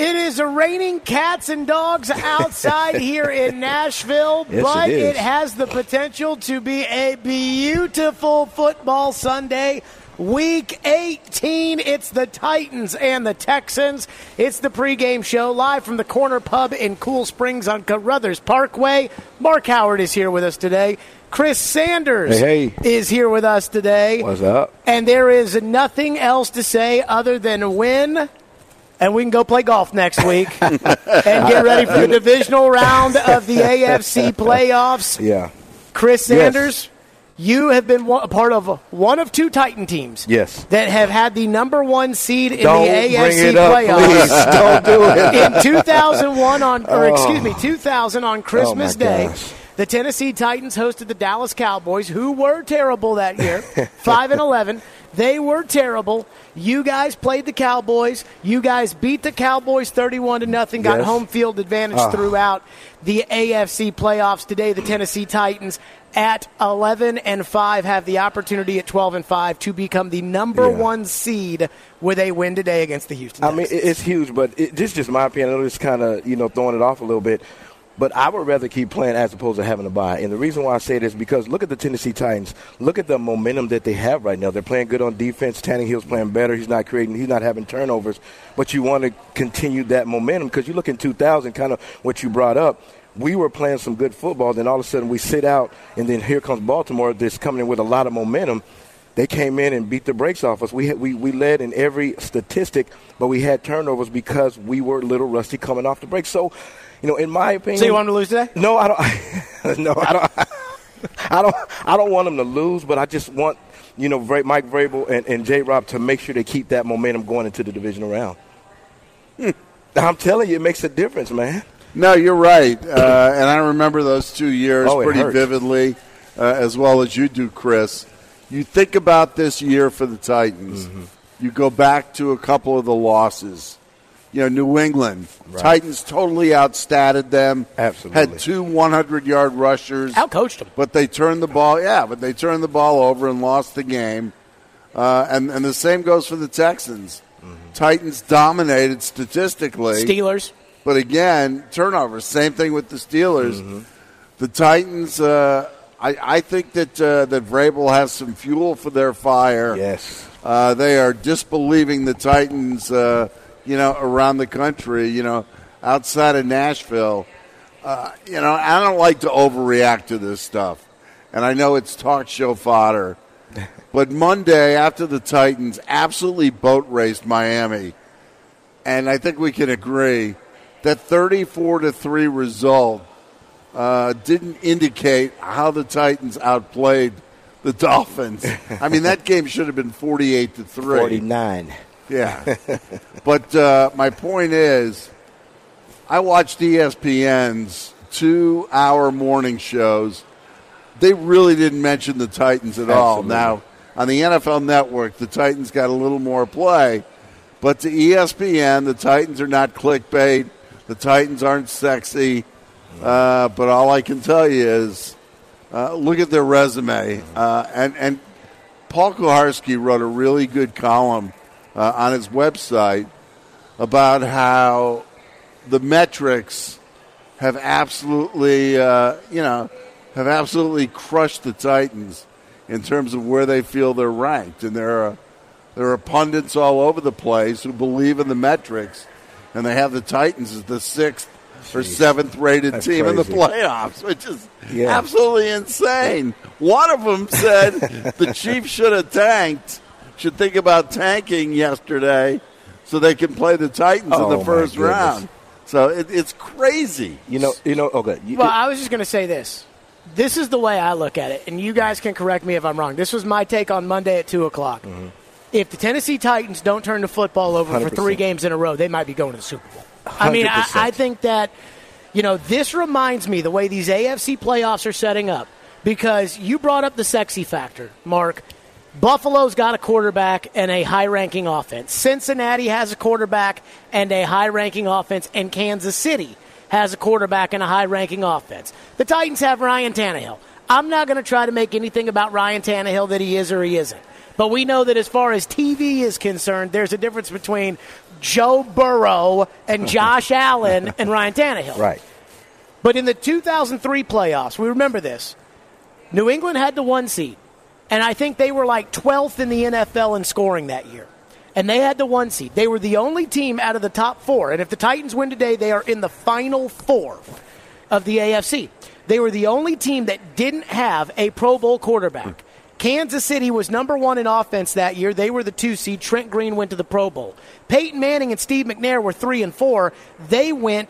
It is raining cats and dogs outside here in Nashville, yes, but it has the potential to be a beautiful football Sunday. Week 18, it's the Titans and the Texans. It's the pregame show live from the Corner Pub in Cool Springs on Carruthers Parkway. Mark Howard is here with us today. Chris Sanders is here with us today. What's up? And there is nothing else to say other than win, and we can go play golf next week and get ready for the divisional round of the AFC playoffs. Yeah. Chris Sanders, you have been a part of one of two Titan teams that have had the number one seed in the AFC playoffs. Don't do it. In 2001 2000 on Christmas Day. Gosh. The Tennessee Titans hosted the Dallas Cowboys, who were terrible that year, 5-11. They were terrible. You guys played the Cowboys. You guys beat the Cowboys 31-0, got home field advantage throughout the AFC playoffs. Today, the Tennessee Titans at 11-5 have the opportunity at 12-5 to become the number one seed with a win today against the Houston Texans. I mean, it's huge, but this is just my opinion. I know it's kind of, throwing it off a little bit. But I would rather keep playing as opposed to having to buy. And the reason why I say this is because look at the Tennessee Titans. Look at the momentum that they have right now. They're playing good on defense. Tannehill's playing better. He's not having turnovers. But you want to continue that momentum because you look in 2000, kind of what you brought up. We were playing some good football. Then all of a sudden we sit out, and then here comes Baltimore that's coming in with a lot of momentum. They came in and beat the brakes off us. We led in every statistic, but we had turnovers because we were a little rusty coming off the break. So, in my opinion. So you want them to lose today? No, I don't. No, I don't. I don't want them to lose, but I just want Mike Vrabel and J-Rob to make sure they keep that momentum going into the divisional round. I'm telling you, it makes a difference, man. No, you're right, and I remember those 2 years pretty vividly, as well as you do, Chris. You think about this year for the Titans. Mm-hmm. You go back to a couple of the losses. New England, Titans totally outstatted them. Absolutely. Had 2 100-yard rushers. Outcoached them. But they turned the ball over and lost the game. And the same goes for the Texans. Mm-hmm. Titans dominated statistically. Steelers. But again, turnovers. Same thing with the Steelers. Mm-hmm. The Titans, I think that Vrabel has some fuel for their fire. Yes. They are disbelieving the Titans around the country, outside of Nashville. I don't like to overreact to this stuff. And I know it's talk show fodder. But Monday, after the Titans absolutely boat raced Miami, and I think we can agree that 34-3 result didn't indicate how the Titans outplayed the Dolphins. I mean, that game should have been 48-3. 49. Yeah. But my point is, I watched ESPN's 2-hour morning shows. They really didn't mention the Titans at all. Now, on the NFL Network, the Titans got a little more play. But to ESPN, the Titans are not clickbait. The Titans aren't sexy. But all I can tell you is look at their resume. And Paul Kuharsky wrote a really good column on his website about how the metrics have absolutely, crushed the Titans in terms of where they feel they're ranked. And there are pundits all over the place who believe in the metrics, and they have the Titans as the 6th or 7th rated team in the playoffs, which is absolutely insane. One of them said the Chiefs should think about tanking yesterday so they can play the Titans in the first round. So it's crazy. Okay. Well, I was just going to say this. This is the way I look at it, and you guys can correct me if I'm wrong. This was my take on Monday at 2 o'clock. Mm-hmm. If the Tennessee Titans don't turn the football over 100%. For 3 games in a row, they might be going to the Super Bowl. 100%. I mean, I think that, this reminds me the way these AFC playoffs are setting up, because you brought up the sexy factor, Mark. Buffalo's got a quarterback and a high-ranking offense. Cincinnati has a quarterback and a high-ranking offense, and Kansas City has a quarterback and a high-ranking offense. The Titans have Ryan Tannehill. I'm not going to try to make anything about Ryan Tannehill that he is or he isn't. But we know that as far as TV is concerned, there's a difference between Joe Burrow and Josh Allen and Ryan Tannehill. Right. But in the 2003 playoffs, we remember this, New England had the 1 seed. And I think they were like 12th in the NFL in scoring that year. And they had the 1 seed. They were the only team out of the top 4. And if the Titans win today, they are in the final 4 of the AFC. They were the only team that didn't have a Pro Bowl quarterback. Kansas City was number 1 in offense that year. They were the 2 seed. Trent Green went to the Pro Bowl. Peyton Manning and Steve McNair were 3 and 4. They were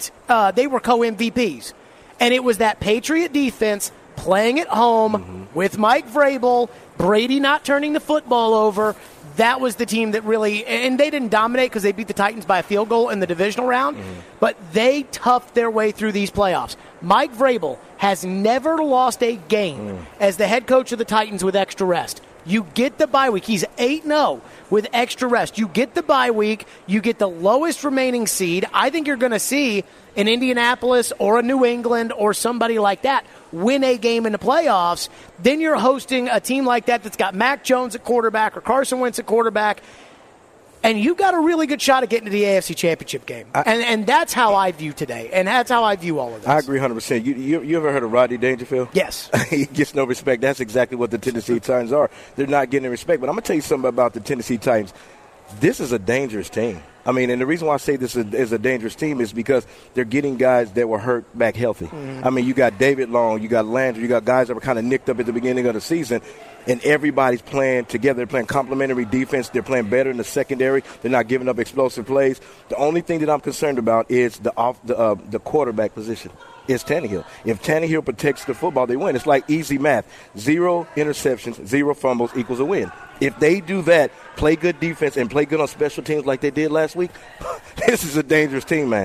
co-MVPs. And it was that Patriot defense playing at home with Mike Vrabel, Brady not turning the football over. That was the team that really – and they didn't dominate because they beat the Titans by a field goal in the divisional round, but they toughed their way through these playoffs. Mike Vrabel has never lost a game as the head coach of the Titans with extra rest. You get the bye week. He's 8-0 with extra rest. You get the bye week. You get the lowest remaining seed. I think you're going to see an Indianapolis or a New England or somebody like that win a game in the playoffs. Then you're hosting a team like that that's got Mac Jones at quarterback or Carson Wentz at quarterback. And you got a really good shot at getting to the AFC Championship game. And that's how I view today. And that's how I view all of this. I agree 100%. You ever heard of Rodney Dangerfield? Yes. He gets no respect. That's exactly what the Tennessee Titans are. They're not getting respect. But I'm going to tell you something about the Tennessee Titans. This is a dangerous team. I mean, and the reason why I say this is a dangerous team is because they're getting guys that were hurt back healthy. I mean, you got David Long, you got Landry, you got guys that were kind of nicked up at the beginning of the season, and everybody's playing together. They're playing complementary defense. They're playing better in the secondary. They're not giving up explosive plays. The only thing that I'm concerned about is the quarterback position. It's Tannehill. If Tannehill protects the football, they win. It's like easy math. 0 interceptions, 0 fumbles equals a win. If they do that, play good defense, and play good on special teams like they did last week, this is a dangerous team, man.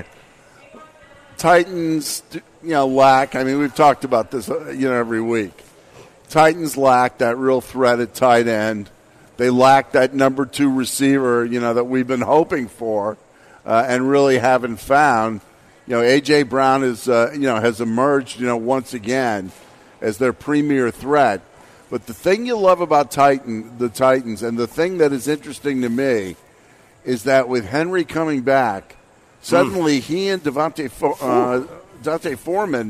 Titans, lack. I mean, we've talked about this, every week. Titans lack that real threat at tight end. They lack that number 2 receiver, that we've been hoping for and really haven't found. A.J. Brown is, has emerged, once again as their premier threat. But the thing you love about the Titans, and the thing that is interesting to me, is that with Henry coming back, suddenly he and D'Onta Foreman,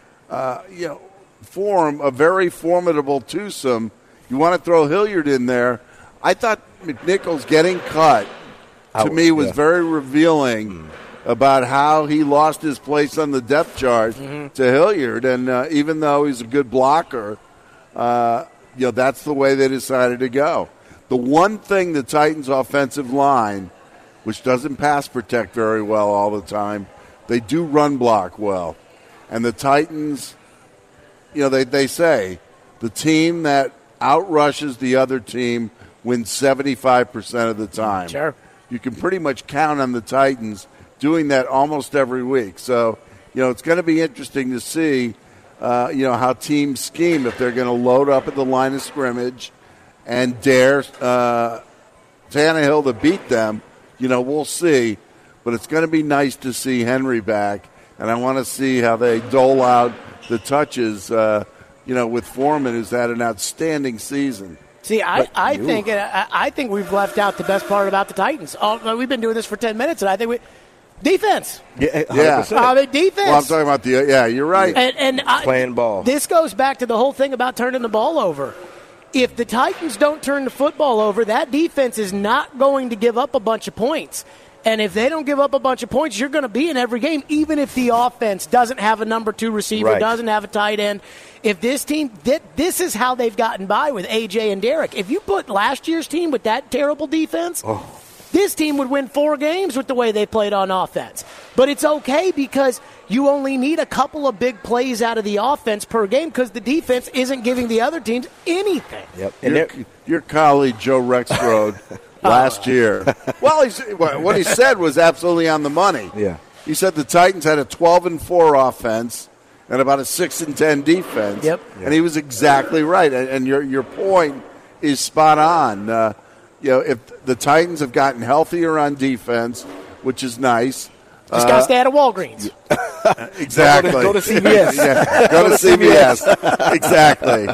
form a very formidable twosome. You want to throw Hilliard in there. I thought McNichols getting cut, to me, was very revealing about how he lost his place on the depth chart to Hilliard. And even though he's a good blocker, that's the way they decided to go. The one thing the Titans' offensive line, which doesn't pass protect very well all the time, they do run block well. And the Titans, they say the team that outrushes the other team wins 75% of the time. Sure. You can pretty much count on the Titans doing that almost every week. So, it's going to be interesting to see how teams scheme if they're going to load up at the line of scrimmage and dare Tannehill to beat them. We'll see. But it's going to be nice to see Henry back, and I want to see how they dole out the touches, with Foreman, who's had an outstanding season. See, I think we've left out the best part about the Titans. We've been doing this for 10 minutes, and I think defense. Yeah, 100%. The defense. Well, I'm talking about you're right. And playing ball. This goes back to the whole thing about turning the ball over. If the Titans don't turn the football over, that defense is not going to give up a bunch of points. And if they don't give up a bunch of points, you're going to be in every game, even if the offense doesn't have a number 2 receiver, doesn't have a tight end. If this team, this is how they've gotten by with A.J. and Derek. If you put last year's team with that terrible defense, this team would win 4 games with the way they played on offense. But it's okay because you only need a couple of big plays out of the offense per game because the defense isn't giving the other teams anything. Yep. And your colleague, Joe Rexrode, last year, what he said was absolutely on the money. Yeah. He said the Titans had a 12-4 offense and about a 6-10 defense. Yep. And he was exactly right. And your point is spot on. If the Titans have gotten healthier on defense, which is nice. Just got to stay out of Walgreens. Exactly. Go to CVS. Go to CVS. Exactly.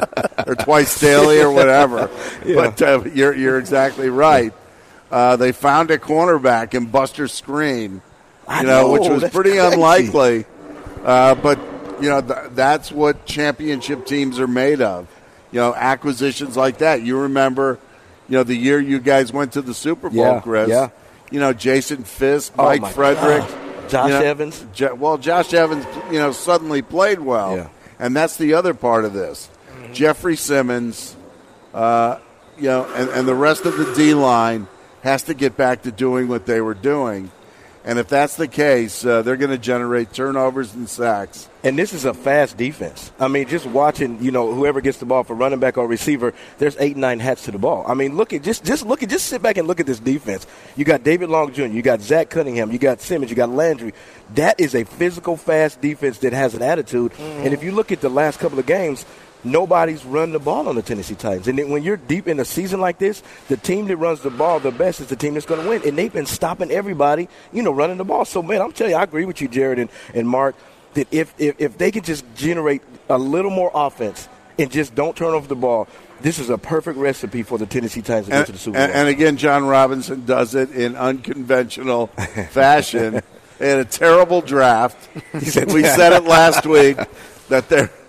or twice daily or whatever. Yeah. But you're exactly right. They found a cornerback in Buster Skrine, which was pretty unlikely. But that's what championship teams are made of. Acquisitions like that. You remember, the year you guys went to the Super Bowl, Chris. Yeah. Jason Fisk, Mike Frederick. Josh Evans. Josh Evans, suddenly played well. Yeah. And that's the other part of this. Mm-hmm. Jeffrey Simmons, and the rest of the D-line has to get back to doing what they were doing. And if that's the case, they're going to generate turnovers and sacks. And this is a fast defense. I mean, just watching, whoever gets the ball for running back or receiver, there's 8-9 hats to the ball. I mean, just sit back and look at this defense. You got David Long Jr., you got Zach Cunningham, you got Simmons, you got Landry. That is a physical, fast defense that has an attitude. Mm-hmm. And if you look at the last couple of games, nobody's run the ball on the Tennessee Titans. And then when you're deep in a season like this, the team that runs the ball the best is the team that's going to win. And they've been stopping everybody, running the ball. So, man, I'm telling you, I agree with you, Jared and Mark, that if they can just generate a little more offense and just don't turn over the ball, this is a perfect recipe for the Tennessee Titans to get to the Super Bowl. And again, John Robinson does it in unconventional fashion. They had a terrible draft. We said it last week that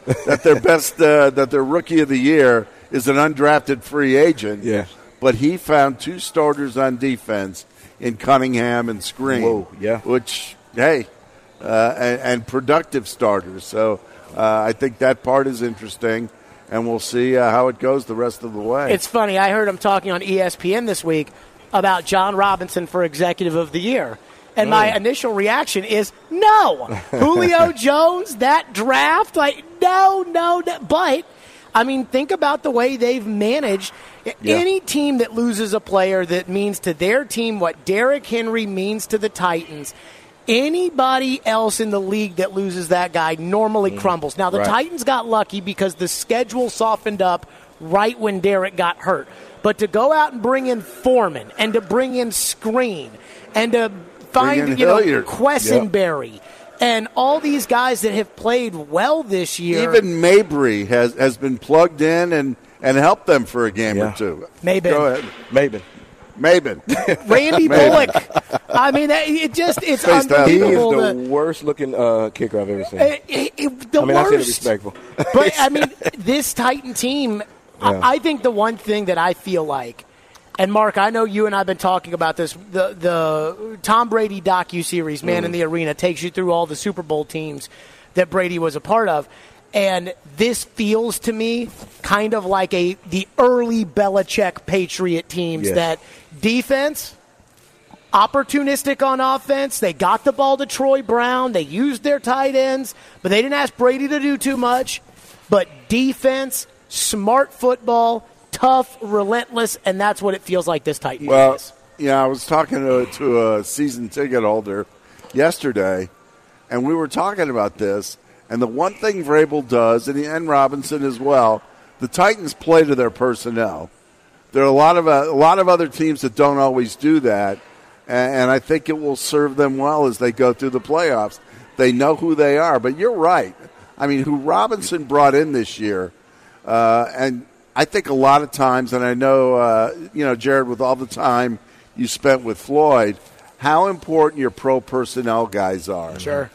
their rookie of the year is an undrafted free agent. Yeah. But he found 2 starters on defense in Cunningham and Skrine. Whoa, yeah. Which, hey, and productive starters. So I think that part is interesting, and we'll see how it goes the rest of the way. It's funny. I heard him talking on ESPN this week about John Robinson for Executive of the Year. And my initial reaction is, no. Julio Jones, that draft, no. But, I mean, think about the way they've managed. Yeah. Any team that loses a player that means to their team what Derrick Henry means to the Titans, anybody else in the league that loses that guy normally crumbles. Now, the Titans got lucky because the schedule softened up right when Derrick got hurt. But to go out and bring in Foreman and to bring in Skrine and to find, Quessenberry and all these guys that have played well this year. Even Mabry has been plugged in and helped them for a game or two. Mabin. Go ahead. Mabin. Randy Bullock. I mean, it's unbelievable. He is the worst-looking kicker I've ever seen. I say it respectful. But, I mean, this Titan team, I think the one thing that I feel like, and, Mark, I know you and I have been talking about this. The Tom Brady docuseries, Man in the Arena, takes you through all the Super Bowl teams that Brady was a part of. And this feels to me kind of like the early Belichick Patriot teams that defense, opportunistic on offense. They got the ball to Troy Brown. They used their tight ends, but they didn't ask Brady to do too much. But defense, smart football, tough, relentless, and that's what it feels like this Titan is. I was talking to a season ticket holder yesterday, and we were talking about this. And the one thing Vrabel does, and Robinson as well, the Titans play to their personnel. There are a lot of other teams that don't always do that, and I think it will serve them well as they go through the playoffs. They know who they are. But you're right. I mean, who Robinson brought in this year, and I think a lot of times, and I know, Jared, with all the time you spent with Floyd, how important your pro personnel guys are. Sure.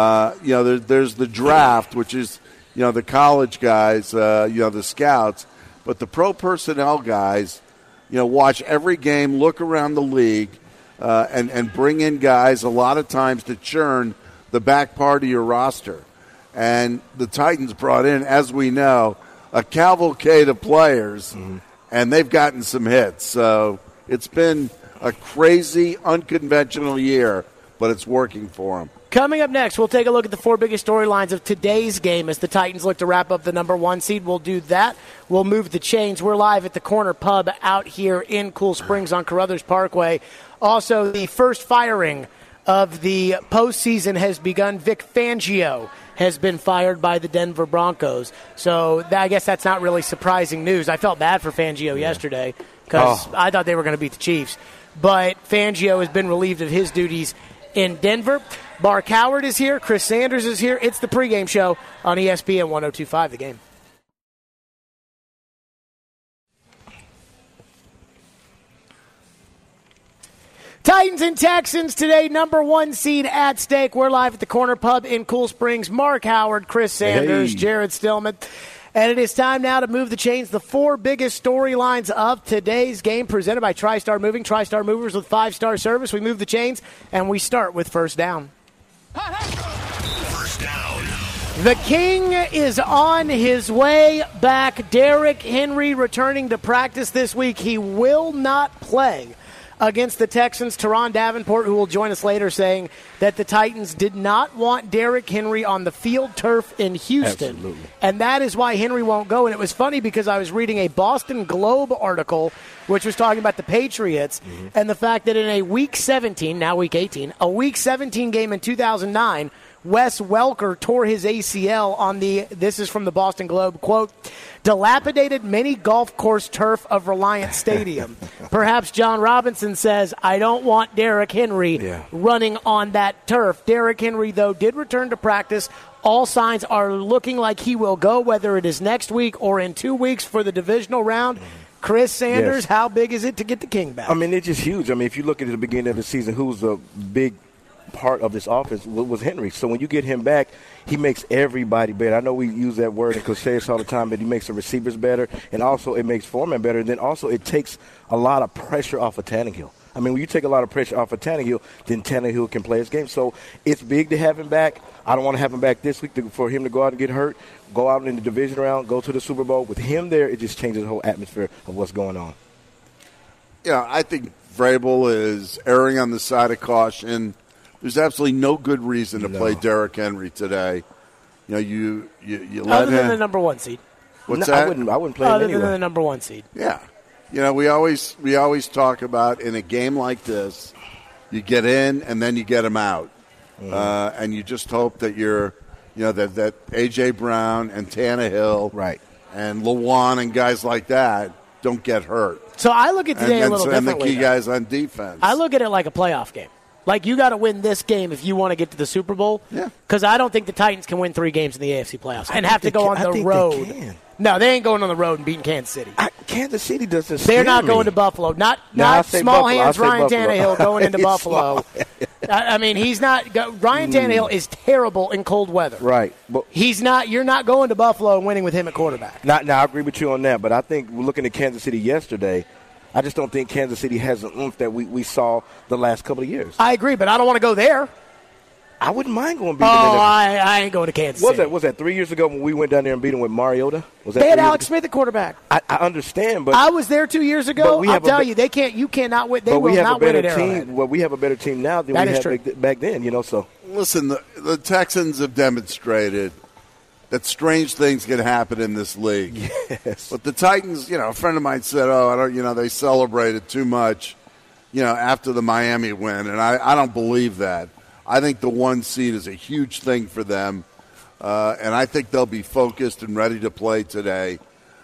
There's the draft, which is, the college guys, the scouts. But the pro personnel guys, watch every game, look around the league, and bring in guys a lot of times to churn the back part of your roster. And the Titans brought in, as we know, a cavalcade of players, and they've gotten some hits. So it's been a crazy, unconventional year, but it's working for them. Coming up next, we'll take a look at the 4 biggest storylines of today's game as the Titans look to wrap up the number 1 seed. We'll do that. We'll move the chains. We're live at the Corner Pub out here in Cool Springs on Carruthers Parkway. Also, the first firing of the postseason has begun. Vic Fangio has been fired by the Denver Broncos. So I guess that's not really surprising news. I felt bad for Fangio yesterday because I thought they were going to beat the Chiefs. But Fangio has been relieved of his duties in Denver. Mark Howard is here. Chris Sanders is here. It's the pregame show on ESPN 102.5 The Game. Titans and Texans today, number 1 seed at stake. We're live at the Corner Pub in Cool Springs. Mark Howard, Chris Sanders, Jared Stillman. And it is time now to move the chains. The 4 biggest storylines of today's game presented by TriStar Moving. TriStar Movers with 5-star service. We move the chains, and we start with first down. First down. The King is on his way back. Derrick Henry returning to practice this week. He will not play against the Texans. Teron Davenport, who will join us later, saying that the Titans did not want Derrick Henry on the field turf in Houston. Absolutely. And that is why Henry won't go. And it was funny because I was reading a Boston Globe article which was talking about the Patriots and the fact that in a Week 17, now Week 18, a Week 17 game in 2009, Wes Welker tore his ACL on this is from the Boston Globe, quote, dilapidated mini golf course turf of Reliant Stadium. Perhaps John Robinson says, I don't want Derrick Henry running on that turf. Derrick Henry, though, did return to practice. All signs are looking like he will go, whether it is next week or in 2 weeks for the divisional round. Chris Sanders, how big is it to get the King back? I mean, it's just huge. I mean, if you look at the beginning of the season, who was a big part of this offense was Henry. So when you get him back, he makes everybody better. I know we use that word and cliches all the time, but he makes the receivers better, and also it makes Foreman better. And then also it takes a lot of pressure off of Tannehill. I mean, when you take a lot of pressure off of Tannehill, then Tannehill can play his game. So it's big to have him back. I don't want to have him back this week for him to go out and get hurt, go out in the division round, go to the Super Bowl. With him there, it just changes the whole atmosphere of what's going on. Yeah, I think Vrabel is erring on the side of caution. There's absolutely no good reason to play Derrick Henry today. You know, you let other than the number 1 seed. What's that? I wouldn't play him Other anyway. than the number 1 seed. Yeah. You know, we always talk about in a game like this, you get in and then you get them out. And you just hope that that A.J. Brown and Tannehill and Lewan and guys like that don't get hurt. So I look at today a little differently. And the key guys on defense. I look at it like a playoff game. Like, you got to win this game if you want to get to the Super Bowl. Yeah. Because I don't think the Titans can win 3 games in the AFC playoffs and have to go on the road. No, they ain't going on the road and beating Kansas City. Kansas City doesn't They're not scare me. going to Buffalo. Not small Buffalo. hands Ryan Buffalo. Tannehill going into Buffalo. I mean, he's not – Ryan Tannehill is terrible in cold weather. Right. But he's not – you're not going to Buffalo and winning with him at quarterback. Now, I agree with you on that, but I think we're looking at Kansas City yesterday – I just don't think Kansas City has the oomph that we saw the last couple of years. I agree, but I don't want to go there. I wouldn't mind going beat them. I ain't going to Kansas City. Was that 3 years ago when we went down there and beat them with Mariota? They had Alex Smith at quarterback. I understand, but I was there 2 years ago. I'll tell you, they can't. You cannot win. They will not win at Arrowhead. Well, we have a better team now than we had back then. You know, so listen, the Texans have demonstrated that strange things can happen in this league. Yes. But the Titans, a friend of mine said, they celebrated too much, after the Miami win. And I don't believe that. I think the 1 seed is a huge thing for them. And I think they'll be focused and ready to play today.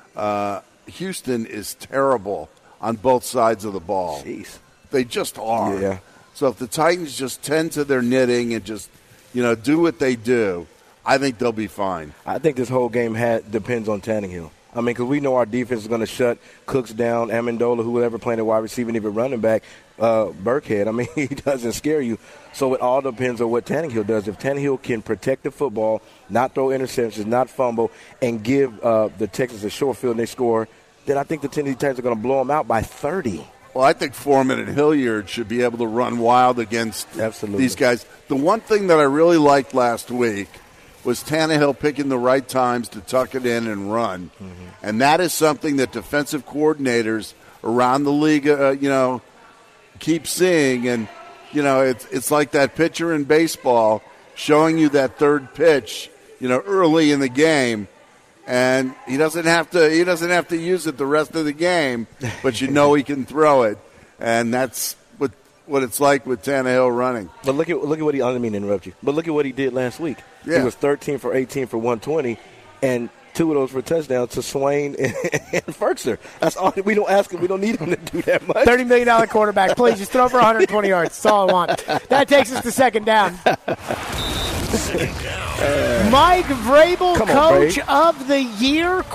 Houston is terrible on both sides of the ball. Jeez. They just are. Yeah. So if the Titans just tend to their knitting and just, do what they do, I think they'll be fine. I think this whole game depends on Tannehill. I mean, because we know our defense is going to shut Cooks down, Amendola, whoever playing at wide receiver, and even running back, Burkhead. I mean, he doesn't scare you. So it all depends on what Tannehill does. If Tannehill can protect the football, not throw interceptions, not fumble, and give the Texans a short field and they score, then I think the Tennessee Titans are going to blow them out by 30. Well, I think Foreman and Hilliard should be able to run wild against these guys. The one thing that I really liked last week was Tannehill picking the right times to tuck it in and run. Mm-hmm. And that is something that defensive coordinators around the league, keep seeing. And, it's like that pitcher in baseball showing you that third pitch, early in the game. And he doesn't have to use it the rest of the game, but he can throw it. And that's what it's like with Tannehill running. But look at what he – I didn't mean to interrupt you. But look at what he did last week. Yeah. He was 13 for 18 for 120, and 2 of those were touchdowns to Swain and Ferkser. That's all. We don't ask him. We don't need him to do that much. $30 million quarterback. Please, just throw for 120 yards. That's all I want. That takes us to second down. Mike Vrabel, coach of the year, ?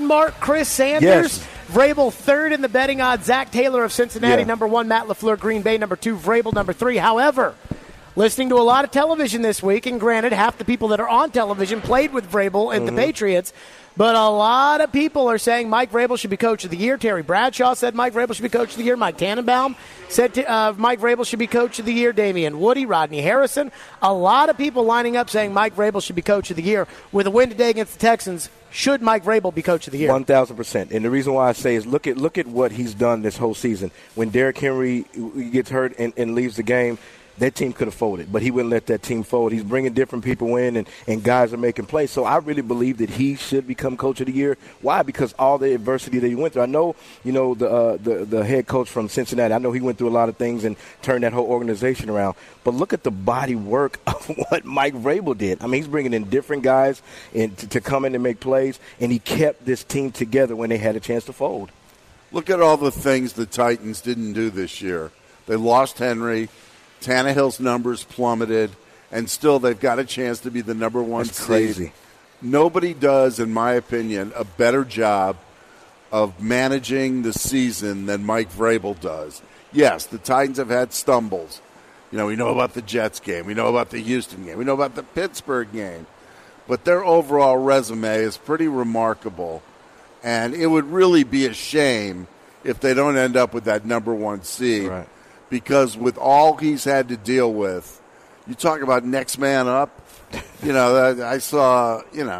Chris Sanders. Yes. Vrabel third in the betting odds. Zach Taylor of Cincinnati, number 1. Matt LaFleur, Green Bay, number 2. Vrabel, number 3. However, listening to a lot of television this week, and granted, half the people that are on television played with Vrabel and the Patriots, but a lot of people are saying Mike Vrabel should be coach of the year. Terry Bradshaw said Mike Vrabel should be coach of the year. Mike Tannenbaum said Mike Vrabel should be coach of the year. Damian Woody, Rodney Harrison. A lot of people lining up saying Mike Vrabel should be coach of the year. With a win today against the Texans, should Mike Vrabel be coach of the year? 1,000%. And the reason why I say is look at what he's done this whole season. When Derrick Henry gets hurt and leaves the game, that team could have folded, but he wouldn't let that team fold. He's bringing different people in, and guys are making plays. So I really believe that he should become coach of the year. Why? Because all the adversity that he went through. I know, the head coach from Cincinnati, I know he went through a lot of things and turned that whole organization around. But look at the body work of what Mike Vrabel did. I mean, he's bringing in different guys to come in and make plays, and he kept this team together when they had a chance to fold. Look at all the things the Titans didn't do this year. They lost Henry. Tannehill's numbers plummeted, and still they've got a chance to be the number 1 That's seed. crazy. Nobody does, in my opinion, a better job of managing the season than Mike Vrabel does. Yes, the Titans have had stumbles. We know about the Jets game. We know about the Houston game. We know about the Pittsburgh game. But their overall resume is pretty remarkable, and it would really be a shame if they don't end up with that number 1 seed. Right. Because with all he's had to deal with, you talk about next man up. I saw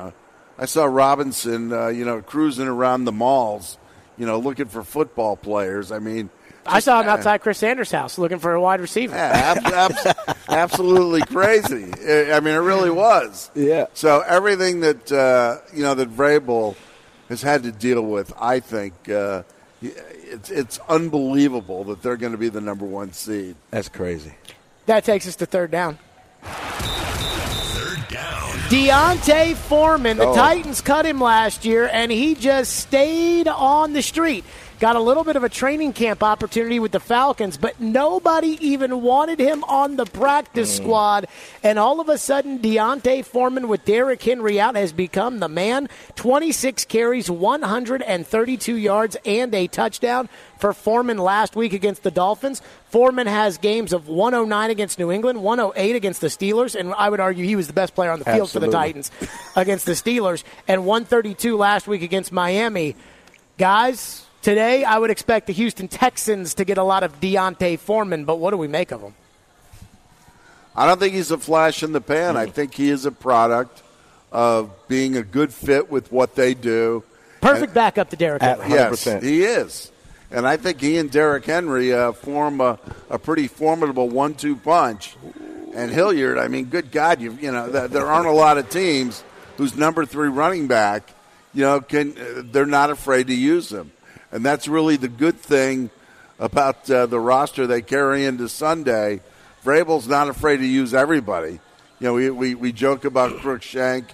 Robinson, cruising around the malls, looking for football players. I mean, I saw him outside Chris Sanders' house looking for a wide receiver. Yeah, absolutely crazy. I mean, it really was. Yeah. So everything that that Vrabel has had to deal with, I think. It's unbelievable that they're going to be the number 1 seed. That's crazy. That takes us to third down. Third down. Deontay Foreman, the Titans cut him last year, and he just stayed on the street. Got a little bit of a training camp opportunity with the Falcons, but nobody even wanted him on the practice squad. And all of a sudden, Deontay Foreman with Derrick Henry out has become the man. 26 carries, 132 yards, and a touchdown for Foreman last week against the Dolphins. Foreman has games of 109 against New England, 108 against the Steelers, and I would argue he was the best player on the field for the Titans against the Steelers, and 132 last week against Miami. Guys, today, I would expect the Houston Texans to get a lot of Deontay Foreman, but what do we make of him? I don't think he's a flash in the pan. I think he is a product of being a good fit with what they do. Perfect backup to Derrick Henry. Yes, he is. And I think he and Derrick Henry form a pretty formidable 1-2 punch. And Hilliard, I mean, good God, there aren't a lot of teams whose number 3 running back, they're not afraid to use him. And that's really the good thing about the roster they carry into Sunday. Vrabel's not afraid to use everybody. We joke about Crookshank.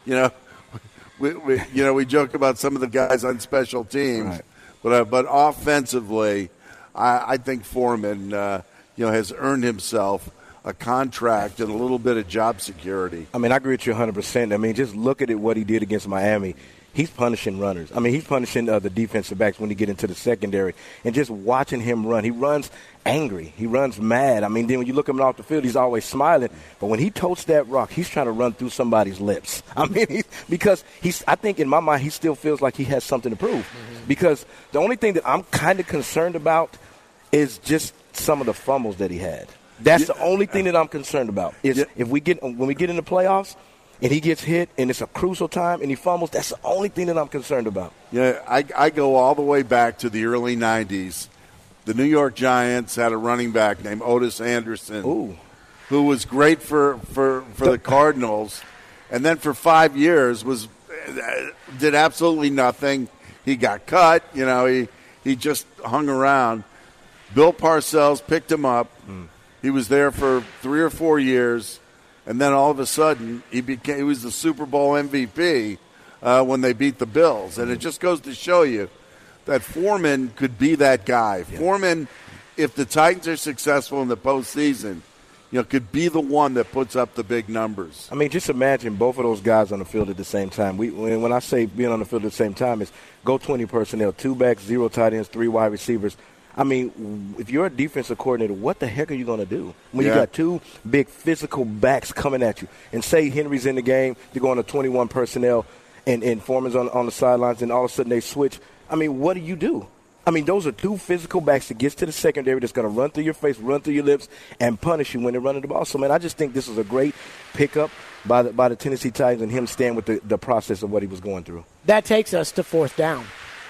We joke about some of the guys on special teams. Right. But offensively, I think Foreman has earned himself a contract and a little bit of job security. I mean, I agree with you 100%. I mean, just look at what he did against Miami. He's punishing runners. I mean, he's punishing the defensive backs when he get into the secondary. And just watching him run, he runs angry. He runs mad. I mean, then when you look at him off the field, he's always smiling. But when he totes that rock, he's trying to run through somebody's lips. I mean, I think in my mind, he still feels like he has something to prove. Mm-hmm. Because the only thing that I'm kind of concerned about is just some of the fumbles that he had. That's the only thing that I'm concerned about. Is when we get in the playoffs, and he gets hit, and it's a crucial time, and he fumbles, that's the only thing that I'm concerned about. Yeah, I go all the way back to the early 90s. The New York Giants had a running back named Otis Anderson, who was great for the Cardinals, and then for 5 years did absolutely nothing. He got cut. He just hung around. Bill Parcells picked him up. He was there for 3 or 4 years. And then all of a sudden, he was the Super Bowl MVP when they beat the Bills. And it just goes to show you that Foreman could be that guy. Yeah. Foreman, if the Titans are successful in the postseason, could be the one that puts up the big numbers. I mean, just imagine both of those guys on the field at the same time. When I say being on the field at the same time, is go 20 personnel, 2 backs, 0 tight ends, 3 wide receivers. I mean, if you're a defensive coordinator, what the heck are you going to do when you got 2 big physical backs coming at you? And say Henry's in the game, you're going to 21 personnel, and Foreman's on the sidelines, and all of a sudden they switch. I mean, what do you do? I mean, those are 2 physical backs that gets to the secondary that's going to run through your face, run through your lips, and punish you when they're running the ball. So, man, I just think this is a great pickup by the Tennessee Titans and him staying with the process of what he was going through. That takes us to 4th down.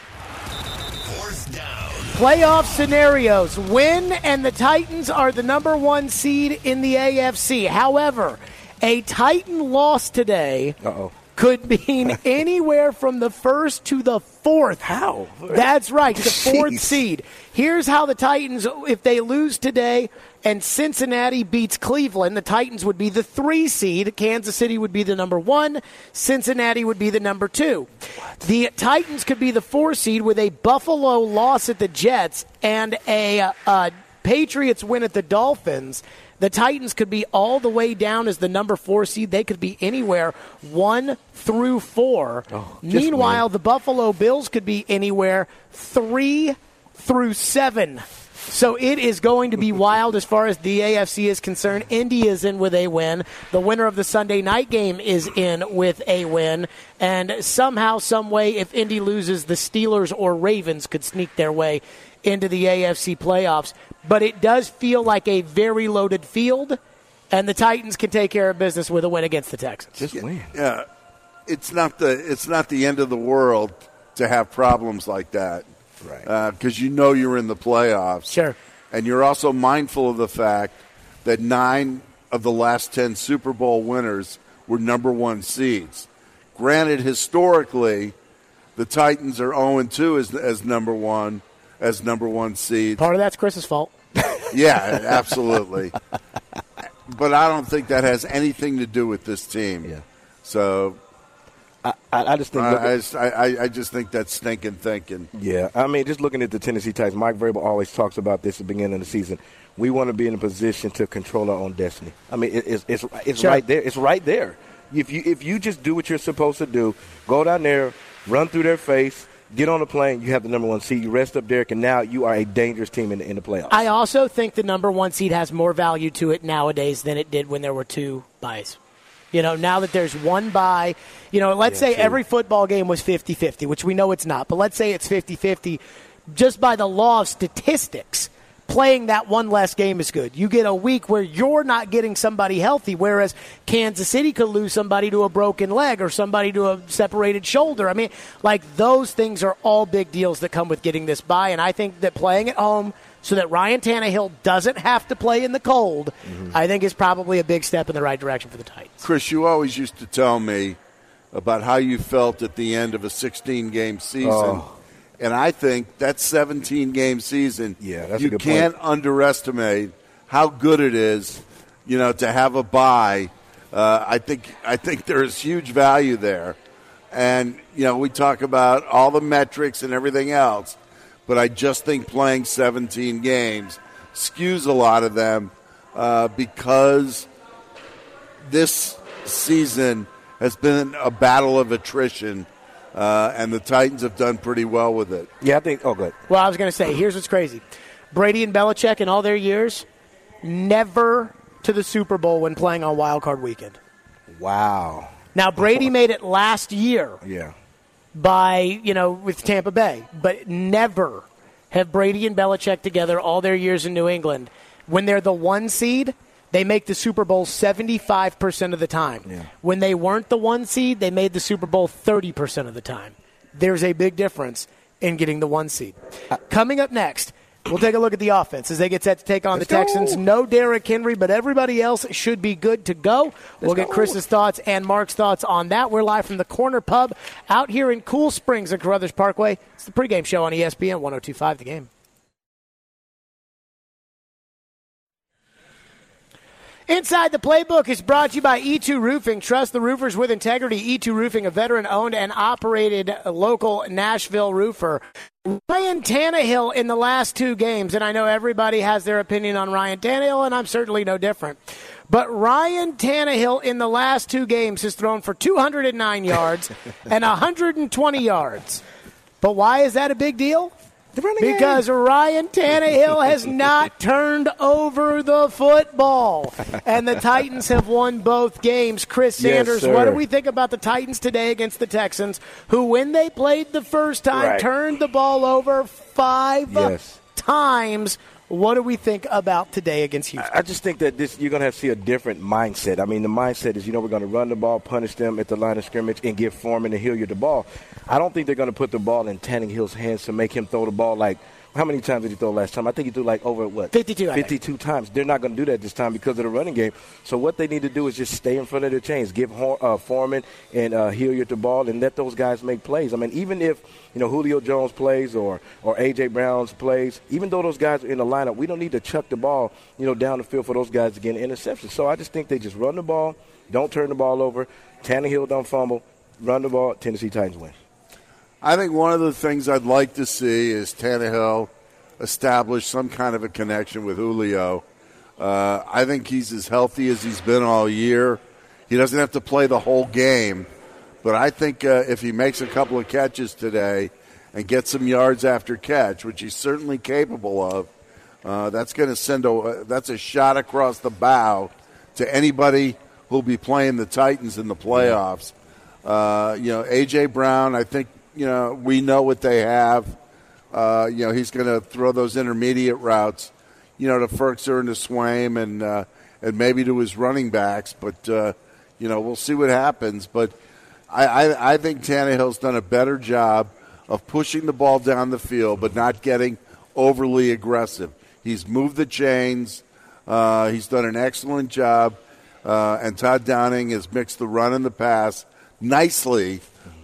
4th down. Playoff scenarios. Win, and the Titans are the number 1 seed in the AFC. However, a Titan loss today could mean anywhere from the 1st to the 4th. How? That's right, the 4th seed. Here's how the Titans, if they lose today and Cincinnati beats Cleveland, the Titans would be the 3 seed. Kansas City would be the number 1. Cincinnati would be the number 2. The Titans could be the 4 seed with a Buffalo loss at the Jets and a Patriots win at the Dolphins. The Titans could be all the way down as the number 4 seed. They could be anywhere 1 through 4. Meanwhile, the Buffalo Bills could be anywhere 3 through 7. So it is going to be wild as far as the AFC is concerned. Indy is in with a win. The winner of the Sunday night game is in with a win. And somehow, some way, if Indy loses, the Steelers or Ravens could sneak their way into the AFC playoffs. But it does feel like a very loaded field, and the Titans can take care of business with a win against the Texans. Just win. Yeah, it's not the end of the world to have problems like that, right? Because you're in the playoffs. Sure. And you're also mindful of the fact that 9 of the last 10 Super Bowl winners were number 1 seeds. Granted, historically, the Titans are 0-2 as number 1 seeds. Part of that's Chris's fault. Yeah, absolutely. But I don't think that has anything to do with this team. Yeah. So I just think I just think that's stinking thinking. Yeah, I mean, just looking at the Tennessee Titans, Mike Vrabel always talks about this at the beginning of the season. We want to be in a position to control our own destiny. I mean, it's sure. right there. It's right there. If you just do what you're supposed to do, go down there, run through their face, get on the plane, you have the number 1 seed. You rest up Derek, and now you are a dangerous team in the playoffs. I also think the number 1 seed has more value to it nowadays than it did when there were 2 byes. Now that there's 1 bye, let's say every football game was 50-50, which we know it's not, but let's say it's 50-50. Just by the law of statistics, playing that 1 less game is good. You get a week where you're not getting somebody healthy, whereas Kansas City could lose somebody to a broken leg or somebody to a separated shoulder. I mean, those things are all big deals that come with getting this bye, and I think that playing at home so that Ryan Tannehill doesn't have to play in the cold, I think is probably a big step in the right direction for the Titans. Chris, you always used to tell me about how you felt at the end of a 16-game season. And I think that 17-game season, that's you a good can't point. underestimate how good it is, to have a bye. I think there is huge value there. And, we talk about all the metrics and everything else, but I just think playing 17 games skews a lot of them because this season has been a battle of attrition. And the Titans have done pretty well with it. Yeah, I think – good. Well, I was going to say, here's what's crazy. Brady and Belichick in all their years, never to the Super Bowl when playing on Wild Card Weekend. Wow. Now, Brady made it last year Yeah. by, with Tampa Bay, but never have Brady and Belichick together all their years in New England. When they're the 1 seed, they make the Super Bowl 75% of the time. Yeah. When they weren't the 1 seed, they made the Super Bowl 30% of the time. There's a big difference in getting the 1 seed. Coming up next, we'll take a look at the offense as they get set to take on the Texans. No Derrick Henry, but everybody else should be good to go. We'll get Chris's thoughts and Mark's thoughts on that. We're live from the Corner Pub out here in Cool Springs and Carruthers Parkway. It's the pregame show on ESPN 102.5 The Game. Inside the Playbook is brought to you by E2 Roofing. Trust the roofers with integrity. E2 Roofing, a veteran-owned and operated local Nashville roofer. Ryan Tannehill in the last 2 games, and I know everybody has their opinion on Ryan Tannehill, and I'm certainly no different. But Ryan Tannehill in the last 2 games has thrown for 209 yards and 120 yards. But why is that a big deal? Because Ryan Tannehill has not turned over the football. And the Titans have won both games. Chris Sanders, what do we think about the Titans today against the Texans, who, when they played the first time, turned the ball over 5 times? What do we think about today against Houston? I just think that you're going to have to see a different mindset. I mean, the mindset is, we're going to run the ball, punish them at the line of scrimmage, and give Foreman and Hilliard the ball. I don't think they're going to put the ball in Tannehill's hands to make him throw the ball like – how many times did he throw last time? I think he threw like over, 52 times. They're not going to do that this time because of the running game. So what they need to do is just stay in front of their chains, give Foreman and Hilliard the ball, and let those guys make plays. I mean, even if, Julio Jones plays or A.J. Brown's plays, even though those guys are in the lineup, we don't need to chuck the ball, down the field for those guys to get an interception. So I just think they just run the ball, don't turn the ball over, Tannehill don't fumble, run the ball, Tennessee Titans win. I think one of the things I'd like to see is Tannehill establish some kind of a connection with Julio. I think he's as healthy as he's been all year. He doesn't have to play the whole game, but I think if he makes a couple of catches today and gets some yards after catch, which he's certainly capable of, that's going to send that's a shot across the bow to anybody who'll be playing the Titans in the playoffs. A.J. Brown, I think, we know what they have. He's going to throw those intermediate routes, to Ferkser and to Swaim and maybe to his running backs. But, we'll see what happens. But I think Tannehill's done a better job of pushing the ball down the field but not getting overly aggressive. He's moved the chains. He's done an excellent job. And Todd Downing has mixed the run and the pass nicely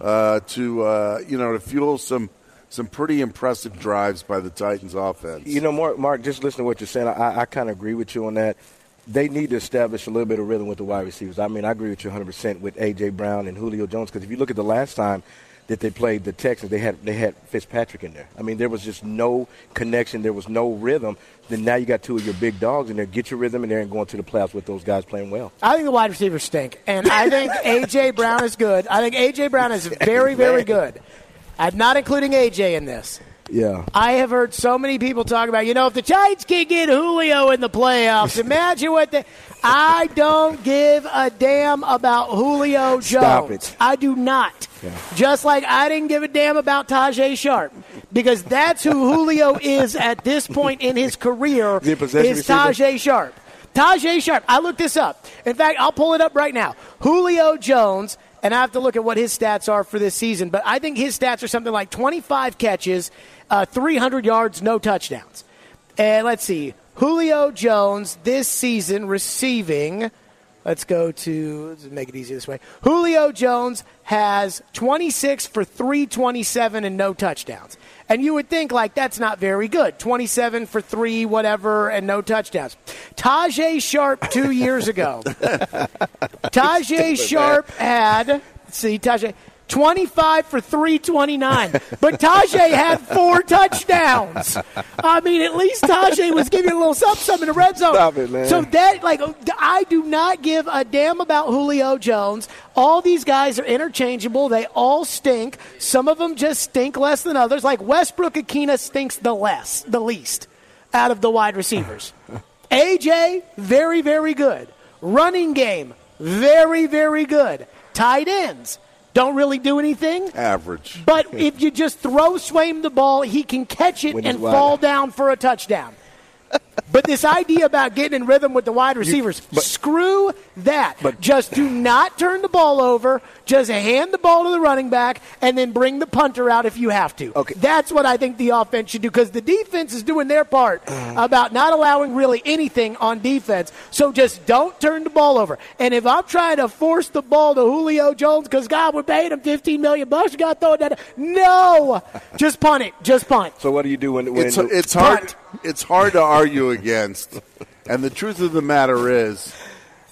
to fuel some pretty impressive drives by the Titans offense. Mark, just listen to what you're saying. I kind of agree with you on that. They need to establish a little bit of rhythm with the wide receivers. I mean, I agree with you 100% with A.J. Brown and Julio Jones, because if you look at the last time that they played the Texans, they had Fitzpatrick in there. I mean, there was just no connection. There was no rhythm. Then now you got 2 of your big dogs in there. Get your rhythm in there and go into the playoffs with those guys playing well. I think the wide receivers stink, and I think A.J. Brown is good. I think A.J. Brown is very, very good. I'm not including A.J. in this. Yeah. I have heard so many people talk about, if the Giants can get Julio in the playoffs, imagine what I don't give a damn about Julio Jones. Stop it. I do not. Yeah. Just like I didn't give a damn about Tajay Sharp, because that's who Julio is at this point in his career, is Tajay Sharp. Tajay Sharp. I looked this up. In fact, I'll pull it up right now. Julio Jones, and I have to look at what his stats are for this season, but I think his stats are something like 25 catches, 300 yards, no touchdowns. And let's see. Julio Jones this season receiving, let's make it easy this way. Julio Jones has 26 for 327 and no touchdowns. And you would think, that's not very good. 27 for 3, whatever, and no touchdowns. Tajay Sharp 2 years ago. Tajay Sharp had, 25 for 329. But Tajay had 4 touchdowns. I mean, at least Tajay was giving a little something in the red zone. Stop it, man. So I do not give a damn about Julio Jones. All these guys are interchangeable. They all stink. Some of them just stink less than others. Like Westbrook-Ikhine stinks the least out of the wide receivers. AJ, very, very good. Running game, very, very good. Tight ends don't really do anything. Average. But if you just throw Swaim the ball, he can catch it and fall down for a touchdown. But this idea about getting in rhythm with the wide receivers, screw that. Just do not turn the ball over. Just hand the ball to the running back and then bring the punter out if you have to. Okay. That's what I think the offense should do, because the defense is doing their part about not allowing really anything on defense. So just don't turn the ball over. And if I'm trying to force the ball to Julio Jones because, God, we're paying him $15 million, you got to throw that. No! Just punt it. Just punt. So what do you do when it's hard? It's hard to argue against. And the truth of the matter is,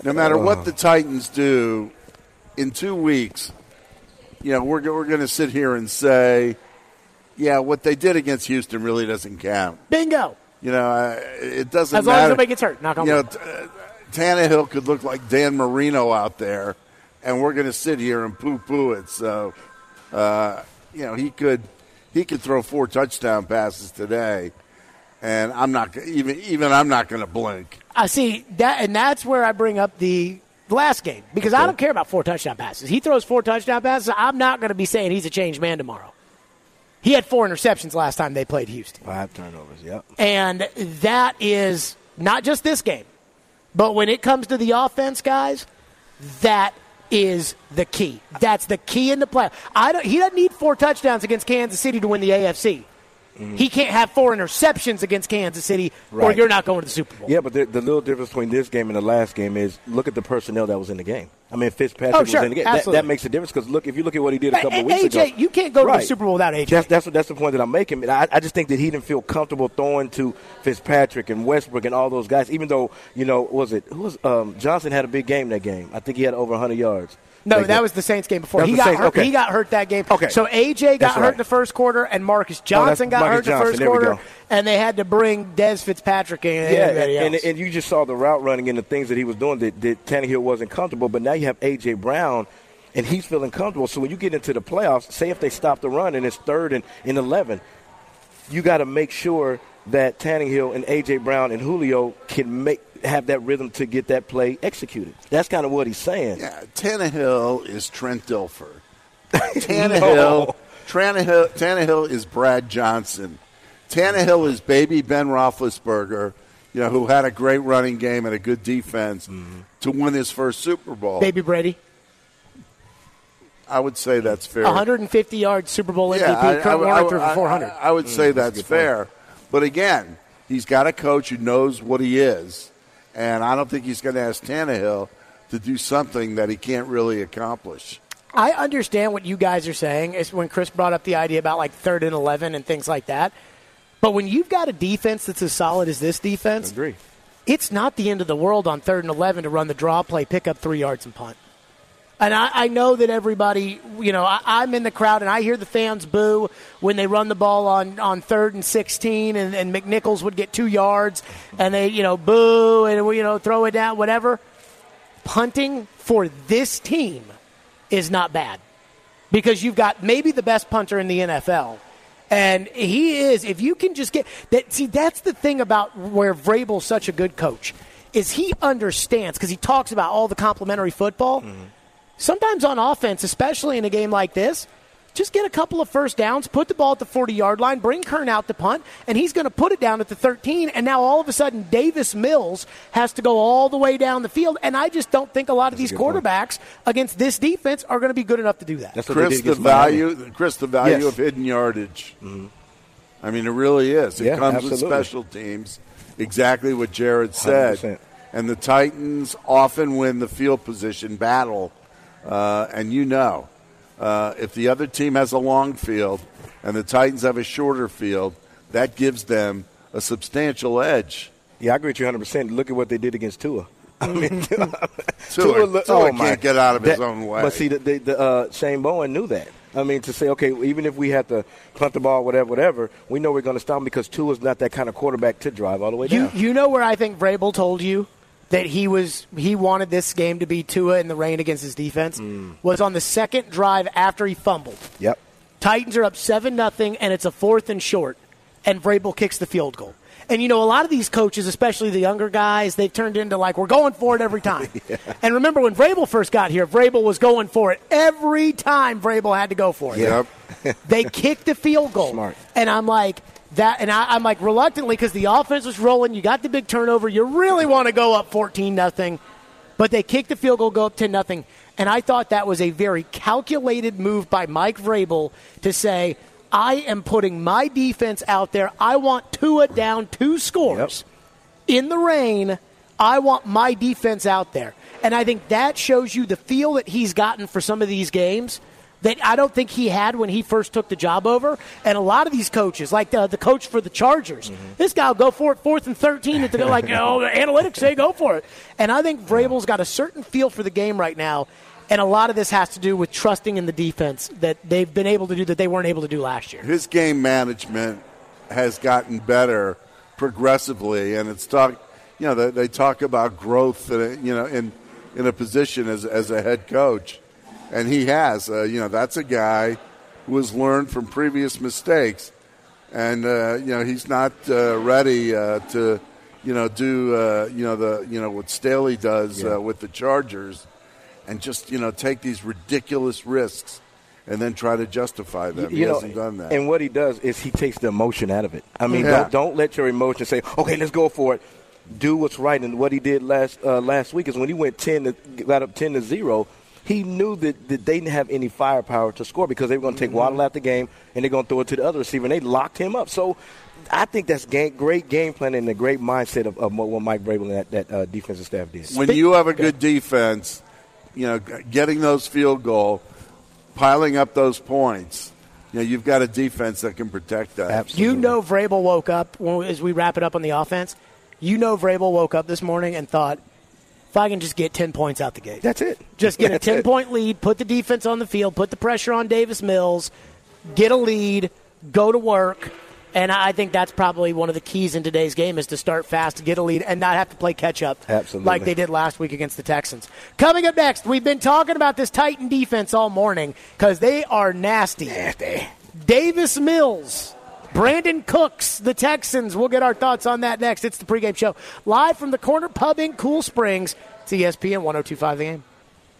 no matter what the Titans do in 2 weeks, we're going to sit here and say, yeah, what they did against Houston really doesn't count. Bingo. It doesn't matter. As long as nobody gets hurt. Knock on wood. Tannehill could look like Dan Marino out there, and we're going to sit here and poo-poo it. So, he could throw 4 touchdown passes today, and I'm not I'm not going to blink. I see that, and that's where I bring up the last game because I don't care about 4 touchdown passes. He throws 4 touchdown passes. I'm not going to be saying he's a changed man tomorrow. He had 4 interceptions last time they played Houston. 5 turnovers, yep. And that is not just this game, but when it comes to the offense, guys, that is the key. That's the key in the play. He doesn't need 4 touchdowns against Kansas City to win the AFC. Mm-hmm. He can't have 4 interceptions against Kansas City, or you're not going to the Super Bowl. Yeah, but the little difference between this game and the last game is look at the personnel that was in the game. I mean, Fitzpatrick was in the game. That makes a difference because, look, if you look at what he did a couple of weeks ago. AJ, you can't go to the Super Bowl without AJ. That's the point that I'm making. I just think that he didn't feel comfortable throwing to Fitzpatrick and Westbrook and all those guys, even though, Johnson had a big game that game. I think he had over 100 yards. No, that was the Saints game before. He got hurt. He got hurt that game. Okay. So AJ got hurt in the first quarter, and Marcus Johnson got hurt in the first quarter, and they had to bring Des Fitzpatrick in. And you just saw the route running and the things that he was doing that Tannehill wasn't comfortable. But now you have A.J. Brown, and he's feeling comfortable. So when you get into the playoffs, say if they stop the run and it's 3rd and 11, you got to make sure that Tannehill and A.J. Brown and Julio can have that rhythm to get that play executed. That's kind of what he's saying. Yeah, Tannehill is Trent Dilfer. Tannehill is Brad Johnson. Tannehill is baby Ben Roethlisberger, who had a great running game and a good defense to win his first Super Bowl. Baby Brady. I would say that's fair. 150-yard Super Bowl MVP. Kurt Warner threw for 400. I would say that's fair. But again, he's got a coach who knows what he is. And I don't think he's going to ask Tannehill to do something that he can't really accomplish. I understand what you guys are saying. It's when Chris brought up the idea about 3rd and 11 and things like that. But when you've got a defense that's as solid as this defense, I agree. It's not the end of the world on 3rd and 11 to run the draw play, pick up 3 yards and punt. And I know that everybody, I'm in the crowd and I hear the fans boo when they run the ball on 3rd and 16 and McNichols would get 2 yards and they, boo and, throw it down, whatever. Punting for this team is not bad because you've got maybe the best punter in the NFL. And he is, if you can just get that. See, that's the thing about where Vrabel's such a good coach is he understands because he talks about all the complimentary football. Mm-hmm. Sometimes on offense, especially in a game like this, just get a couple of first downs, put the ball at the 40-yard line, bring Kern out to punt, and he's going to put it down at the 13, and now all of a sudden Davis Mills has to go all the way down the field, and I just don't think a lot of these quarterbacks against this defense are going to be good enough to do that. Chris, the value of hidden yardage. Mm-hmm. I mean, it really is. It comes with special teams, exactly what Jared said. 100%. And the Titans often win the field position battle. And if the other team has a long field and the Titans have a shorter field, that gives them a substantial edge. Yeah, I agree with you 100%. Look at what they did against Tua. I mean, Tua can't get out of his own way. But see, Shane Bowen knew that. I mean, to say, okay, even if we have to punt the ball, whatever, we know we're going to stop him because Tua's not that kind of quarterback to drive all the way down. You know where I think Vrabel told you that he wanted this game to be Tua in the rain against his defense was on the second drive after he fumbled. Yep. Titans are up 7-0, and it's a 4th and short, and Vrabel kicks the field goal. And, a lot of these coaches, especially the younger guys, they've turned into we're going for it every time. Yeah. And remember when Vrabel first got here, Vrabel was going for it. Every time Vrabel had to go for it. Yep. They kicked the field goal. Smart. And I'm like, that, and I'm reluctantly because the offense was rolling. You got the big turnover. You really want to go up 14-0, but they kicked the field goal, go up 10-0. And I thought that was a very calculated move by Mike Vrabel to say, I am putting my defense out there. I want Tua down 2 scores in the rain. I want my defense out there. And I think that shows you the feel that he's gotten for some of these games that I don't think he had when he first took the job over. And a lot of these coaches, like the coach for the Chargers, this guy will go for it 4th and 13 and they're like, oh, the analytics say go for it. And I think Vrabel's got a certain feel for the game right now. And a lot of this has to do with trusting in the defense that they've been able to do that they weren't able to do last year. His game management has gotten better progressively, and it's they talk about growth, in a position as a head coach, and he has. That's a guy who has learned from previous mistakes, and he's not ready to do what Staley does with the Chargers. And just, take these ridiculous risks and then try to justify them. He hasn't done that. And what he does is he takes the emotion out of it. I mean, don't let your emotion say, okay, let's go for it. Do what's right. And what he did last week is when he got up 10-0, he knew that they didn't have any firepower to score because they were going to take Waddle out the game and they're going to throw it to the other receiver, and they locked him up. So I think that's great game planning and a great mindset of what Mike Vrabel and that defensive staff did. When you have a good defense, getting those field goal, piling up those points, you've got a defense that can protect that. Absolutely. Vrabel woke up, as we wrap it up on the offense, Vrabel woke up this morning and thought, if I can just get 10 points out the gate. That's it. Just get a 10-point lead, put the defense on the field, put the pressure on Davis Mills, get a lead, go to work. And I think that's probably one of the keys in today's game is to start fast, get a lead, and not have to play catch-up like they did last week against the Texans. Coming up next, we've been talking about this Titan defense all morning because they are nasty. Davis Mills, Brandon Cooks, the Texans. We'll get our thoughts on that next. It's the pregame show. Live from the Corner Pub in Cool Springs. It's ESPN 102.5 The Game.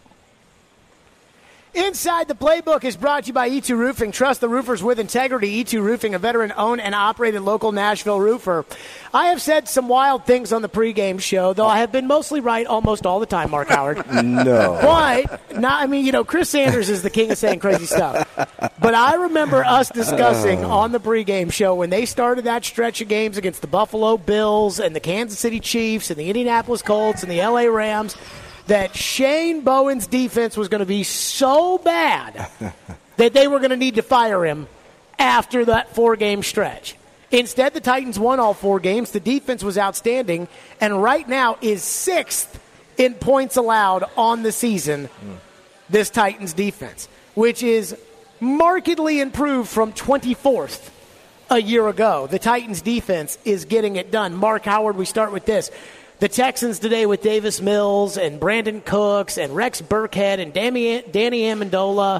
Inside the Playbook is brought to you by E2 Roofing. Trust the roofers with integrity. E2 Roofing, a veteran-owned and operated local Nashville roofer. I have said some wild things on the pregame show, though I have been mostly right almost all the time, Mark Howard. No. But, Chris Sanders is the king of saying crazy stuff. But I remember us discussing on the pregame show when they started that stretch of games against the Buffalo Bills and the Kansas City Chiefs and the Indianapolis Colts and the LA Rams, that Shane Bowen's defense was going to be so bad that they were going to need to fire him after that 4-game stretch. Instead, the Titans won all 4 games. The defense was outstanding, and right now is 6th in points allowed on the season, this Titans defense, which is markedly improved from 24th a year ago. The Titans defense is getting it done. Mark Howard, we start with this. The Texans today with Davis Mills and Brandon Cooks and Rex Burkhead and Danny Amendola.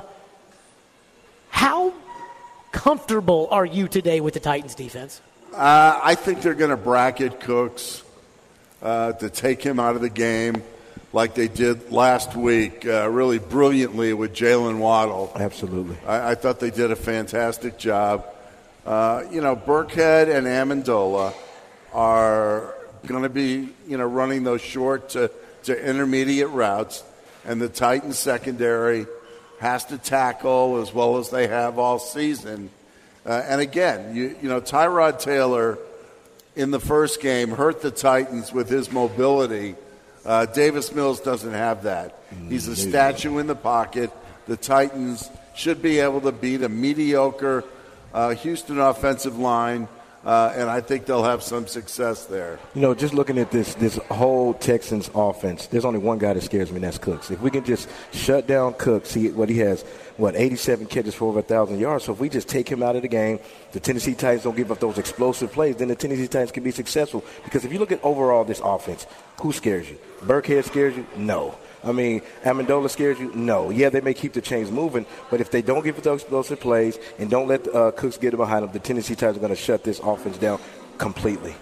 How comfortable are you today with the Titans defense? I think they're going to bracket Cooks to take him out of the game like they did last week, really brilliantly with Jalen Waddle. Absolutely. I thought they did a fantastic job. Burkhead and Amendola are going to be, running those short to intermediate routes, and the Titans secondary has to tackle as well as they have all season. And again, Tyrod Taylor in the first game hurt the Titans with his mobility. Davis Mills doesn't have that. He's a statue in the pocket. The Titans should be able to beat a mediocre Houston offensive line. And I think they'll have some success there. Just looking at this whole Texans offense, there's only one guy that scares me, and that's Cooks. If we can just shut down Cooks, he has 87 catches for over 1,000 yards. So if we just take him out of the game, the Tennessee Titans don't give up those explosive plays, then the Tennessee Titans can be successful. Because if you look at overall this offense, who scares you? Burkhead scares you? No. Amendola scares you? No. Yeah, they may keep the chains moving, but if they don't give it those explosive plays and don't let Cooks get it behind them, the Tennessee Titans are going to shut this offense down completely.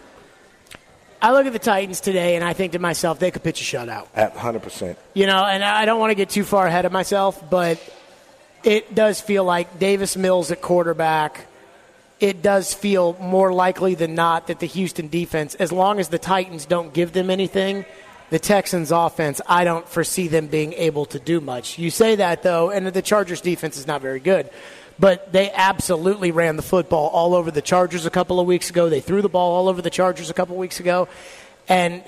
I look at the Titans today, and I think to myself, they could pitch a shutout. At 100%. And I don't want to get too far ahead of myself, but it does feel like Davis Mills at quarterback. It does feel more likely than not that the Houston defense, as long as the Titans don't give them anything, the Texans offense, I don't foresee them being able to do much. You say that, though, and the Chargers defense is not very good. But they absolutely ran the football all over the Chargers a couple of weeks ago. They threw the ball all over the Chargers a couple of weeks ago. And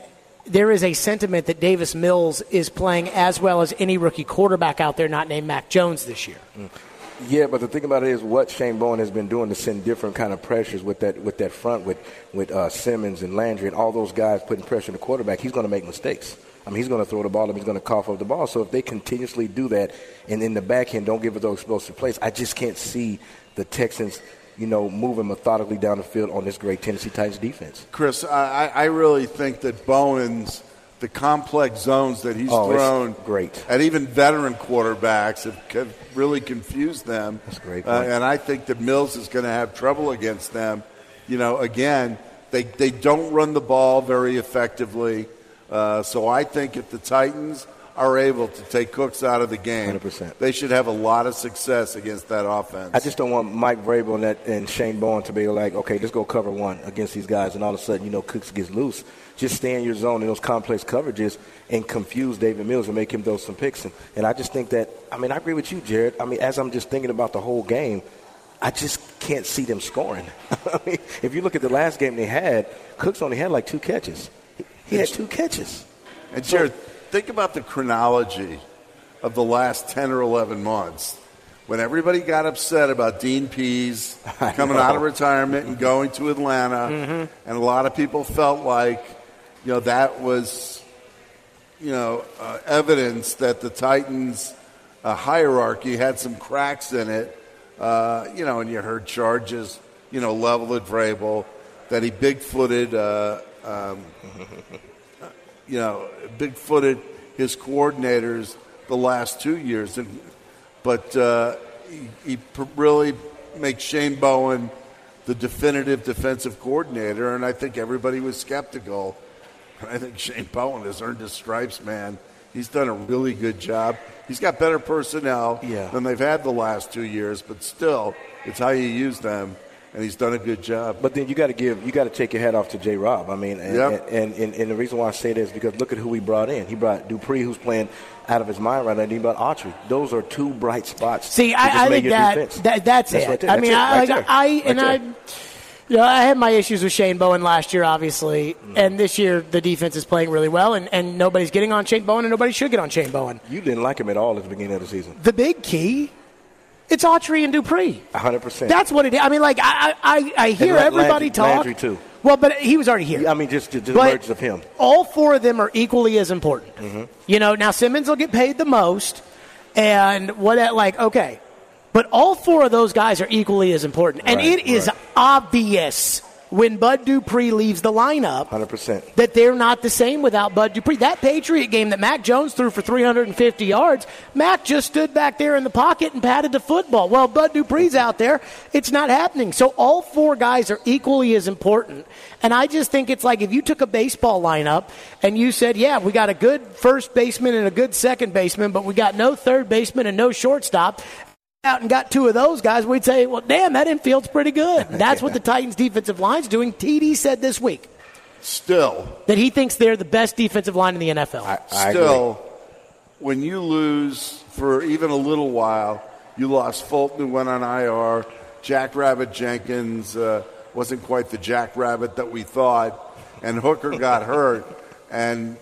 there is a sentiment that Davis Mills is playing as well as any rookie quarterback out there not named Mac Jones this year. Yeah, but the thing about it is what Shane Bowen has been doing to send different kind of pressures with that front with Simmons and Landry and all those guys putting pressure on the quarterback. He's going to make mistakes. I mean, he's going to throw the ball up. He's going to cough up the ball. So if they continuously do that and in the back end don't give it those explosive plays, I just can't see the Texans, moving methodically down the field on this great Tennessee Titans defense. Chris, I really think that the complex zones that he's thrown great at even veteran quarterbacks have really confused them. That's great. And I think that Mills is going to have trouble against them. Again, they don't run the ball very effectively. So I think if the Titans are able to take Cooks out of the game, 100%. They should have a lot of success against that offense. I just don't want Mike Vrabel and Shane Bowen to be like, okay, let's go cover one against these guys, and all of a sudden, Cooks gets loose. Just stay in your zone in those complex coverages and confuse David Mills and make him throw some picks. And I just think that, I agree with you, Jared. As I'm just thinking about the whole game, I just can't see them scoring. If you look at the last game they had, Cooks only had like 2 catches. He had 2 catches. And Jared, think about the chronology of the last 10 or 11 months when everybody got upset about Dean Pease coming out of retirement and going to Atlanta. Mm-hmm. And a lot of people felt like, that was, evidence that the Titans hierarchy had some cracks in it. And you heard charges, leveled at Vrabel, that he big-footed big-footed his coordinators the last 2 years. But he really makes Shane Bowen the definitive defensive coordinator, and I think everybody was skeptical. I think Shane Bowen has earned his stripes, man. He's done a really good job. He's got better personnel than they've had the last 2 years, but still, it's how you use them. And he's done a good job. But then you got to take your hat off to J. Rob. And the reason why I say this is because look at who he brought in. He brought Dupree, who's playing out of his mind right now, and he brought Autry. Those are 2 bright spots. See, I think that's it. Right there. I had my issues with Shane Bowen last year, obviously, and this year the defense is playing really well, and nobody's getting on Shane Bowen, and nobody should get on Shane Bowen. You didn't like him at all at the beginning of the season. The big key. It's Autry and Dupree. 100%. That's what it is. I hear everybody talk. Landry, too. Well, but he was already here. Just merges of him. All 4 of them are equally as important. Mm-hmm. Now Simmons will get paid the most, and okay. But all 4 of those guys are equally as important. And it is obvious when Bud Dupree leaves the lineup 100%. that they're not the same without Bud Dupree. That Patriot game that Mac Jones threw for 350 yards, Mac just stood back there in the pocket and patted the football. Well, Bud Dupree's out there. It's not happening. So all 4 guys are equally as important. And I just think it's like if you took a baseball lineup and you said, we got a good first baseman and a good second baseman, but we got no third baseman and no shortstop, out and got 2 of those guys, we'd say, well, damn, that infield's pretty good. And that's what the Titans defensive line's doing. TD said this week. Still. That he thinks they're the best defensive line in the NFL. I agree. When you lose for even a little while, you lost Fulton, who went on IR. Jackrabbit Jenkins wasn't quite the Jackrabbit that we thought. And Hooker got hurt. And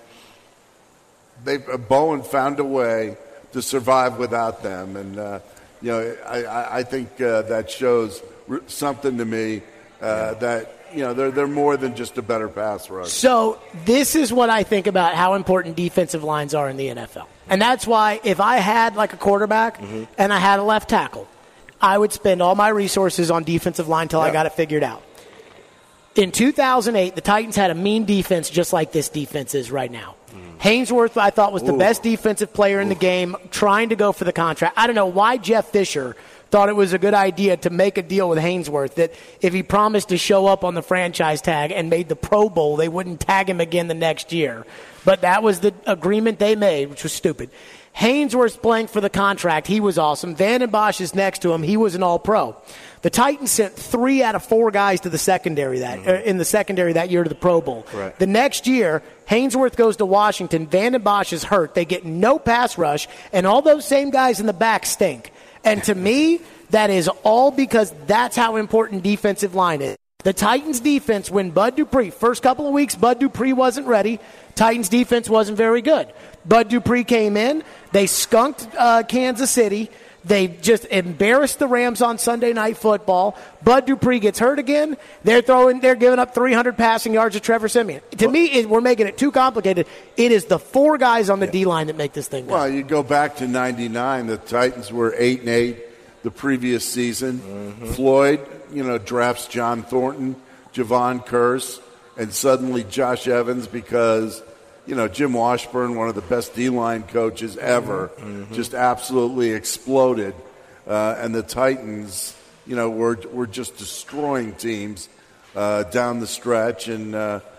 Bowen found a way to survive without them. And, I think that shows something to me that, they're more than just a better pass rush. So this is what I think about how important defensive lines are in the NFL. And that's why if I had like a quarterback and I had a left tackle, I would spend all my resources on defensive line until I got it figured out. In 2008, the Titans had a mean defense just like this defense is right now. Haynesworth, I thought, was the best defensive player in the game, trying to go for the contract. I don't know why Jeff Fisher thought it was a good idea to make a deal with Haynesworth that if he promised to show up on the franchise tag and made the Pro Bowl, they wouldn't tag him again the next year. But that was the agreement they made, which was stupid. Haynesworth's playing for the contract. He was awesome. Van Bosch is next to him. He was an All-Pro. The Titans sent 3 out of 4 guys to the secondary in the secondary that year to the Pro Bowl. Right. The next year, Haynesworth goes to Washington. Van Bosch is hurt. They get no pass rush, and all those same guys in the back stink. And to me, that is all because that's how important defensive line is. The Titans defense, when Bud Dupree, first couple of weeks, Bud Dupree wasn't ready. Titans defense wasn't very good. Bud Dupree came in. They skunked Kansas City. They just embarrassed the Rams on Sunday Night Football. Bud Dupree gets hurt again. They're giving up 300 passing yards to Trevor Siemian. To me, we're making it too complicated. It is the four guys on the D-line that make this thing go. Well, you go back to 99. The Titans were 8-8 the previous season. Mm-hmm. Floyd, drafts John Thornton, Javon Curse, and suddenly Josh Evans because – Jim Washburn, one of the best D-line coaches ever, just absolutely exploded. And the Titans, were just destroying teams down the stretch. And,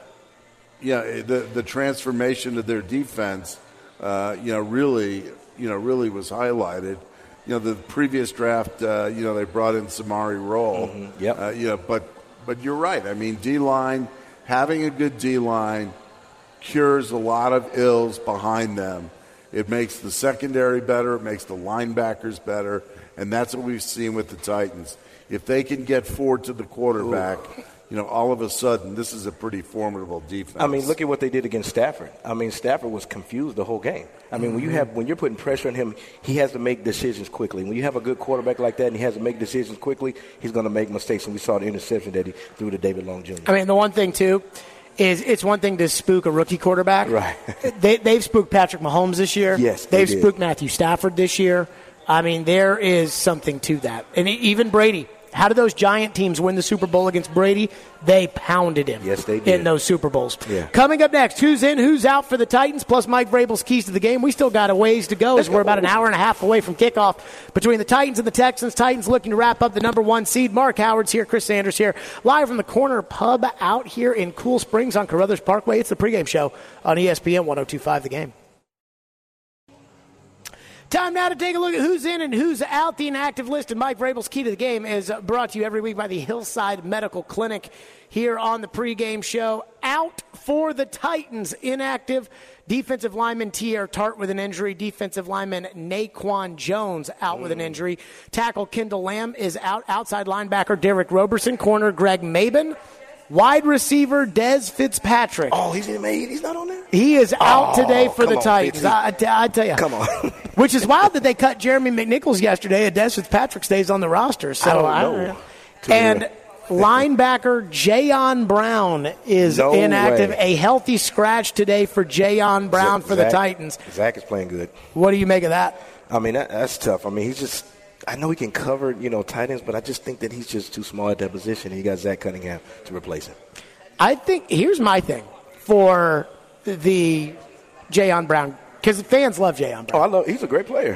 the transformation of their defense, really was highlighted. The previous draft, they brought in Samari Roll. Mm-hmm. Yep. But you're right. I mean, D-line, having a good D-line, cures a lot of ills behind them. It makes the secondary better. It makes the linebackers better. And that's what we've seen with the Titans. If they can get forward to the quarterback, all of a sudden this is a pretty formidable defense. I mean, look at what they did against Stafford. I mean, Stafford was confused the whole game. I mean, when you're putting pressure on him, he has to make decisions quickly. When you have a good quarterback like that and he has to make decisions quickly, he's going to make mistakes. And we saw the interception that he threw to David Long Jr. I mean, the one thing, too, is it's one thing to spook a rookie quarterback. Right. They've spooked Patrick Mahomes this year. Yes, they've spooked Matthew Stafford this year. I mean, there is something to that. And even Brady. How did those Giant teams win the Super Bowl against Brady? They pounded him. Yes, they did. In those Super Bowls. Yeah. Coming up next, who's in, who's out for the Titans, plus Mike Vrabel's keys to the game. We still got a ways to go as we're about an hour and a half away from kickoff between the Titans and the Texans. Titans looking to wrap up the number 1 seed. Mark Howard's here, Chris Sanders here, live from the Corner Pub out here in Cool Springs on Carruthers Parkway. It's the pregame show on ESPN 102.5 The Game. Time now to take a look at who's in and who's out. The inactive list of Mike Vrabel's Key to the Game is brought to you every week by the Hillside Medical Clinic here on the pregame show. Out for the Titans, inactive defensive lineman Tier Tart with an injury. Defensive lineman Naquan Jones out with an injury. Tackle Kendall Lamb is out. Outside linebacker Derek Roberson. Corner Greg Maben. Wide receiver Dez Fitzpatrick. Oh, he's not on there? He is out today for the Titans. I tell you. Come on. Which is wild that they cut Jeremy McNichols yesterday and Dez Fitzpatrick stays on the roster. So I don't know. And linebacker Jayon Brown is inactive. Way. A healthy scratch today for Jayon Brown for the Titans. Zach is playing good. What do you make of that? I mean, that's tough. I mean, he's just – I know he can cover, tight ends, but I just think that he's just too small at that position, and you got Zach Cunningham to replace him. I think – here's my thing for the Jayon Brown, because fans love Jayon Brown. He's a great player.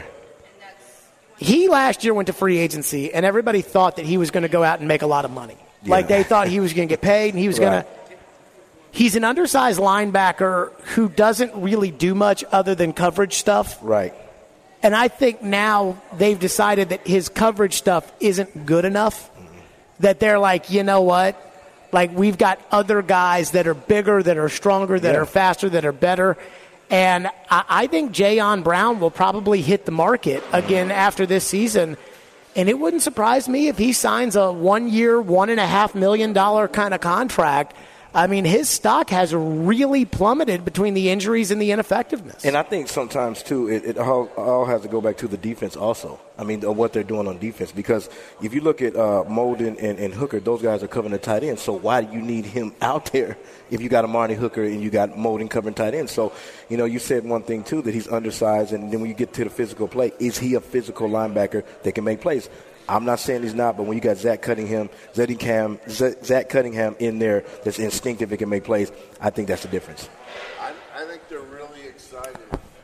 He last year went to free agency, and everybody thought that he was going to go out and make a lot of money. Yeah. Like they thought he was going to get paid, and he was going to – he's an undersized linebacker who doesn't really do much other than coverage stuff. Right. And I think now they've decided that his coverage stuff isn't good enough, that they're like, you know what? Like, we've got other guys that are bigger, that are stronger, that are faster, that are better. And I think Jayon Brown will probably hit the market again after this season. And it wouldn't surprise me if he signs a 1 year, $1.5 million kind of contract. I mean, his stock has really plummeted between the injuries and the ineffectiveness. And I think sometimes, too, it all has to go back to the defense also. I mean, what they're doing on defense. Because if you look at Molden and Hooker, those guys are covering the tight end. So why do you need him out there if you got Amari Hooker and you got Molden covering tight end? So, you said one thing, too, that he's undersized. And then when you get to the physical play, is he a physical linebacker that can make plays? I'm not saying he's not, but when you got Zach Cunningham in there that's instinctive and can make plays, I think that's the difference. I think they're really excited.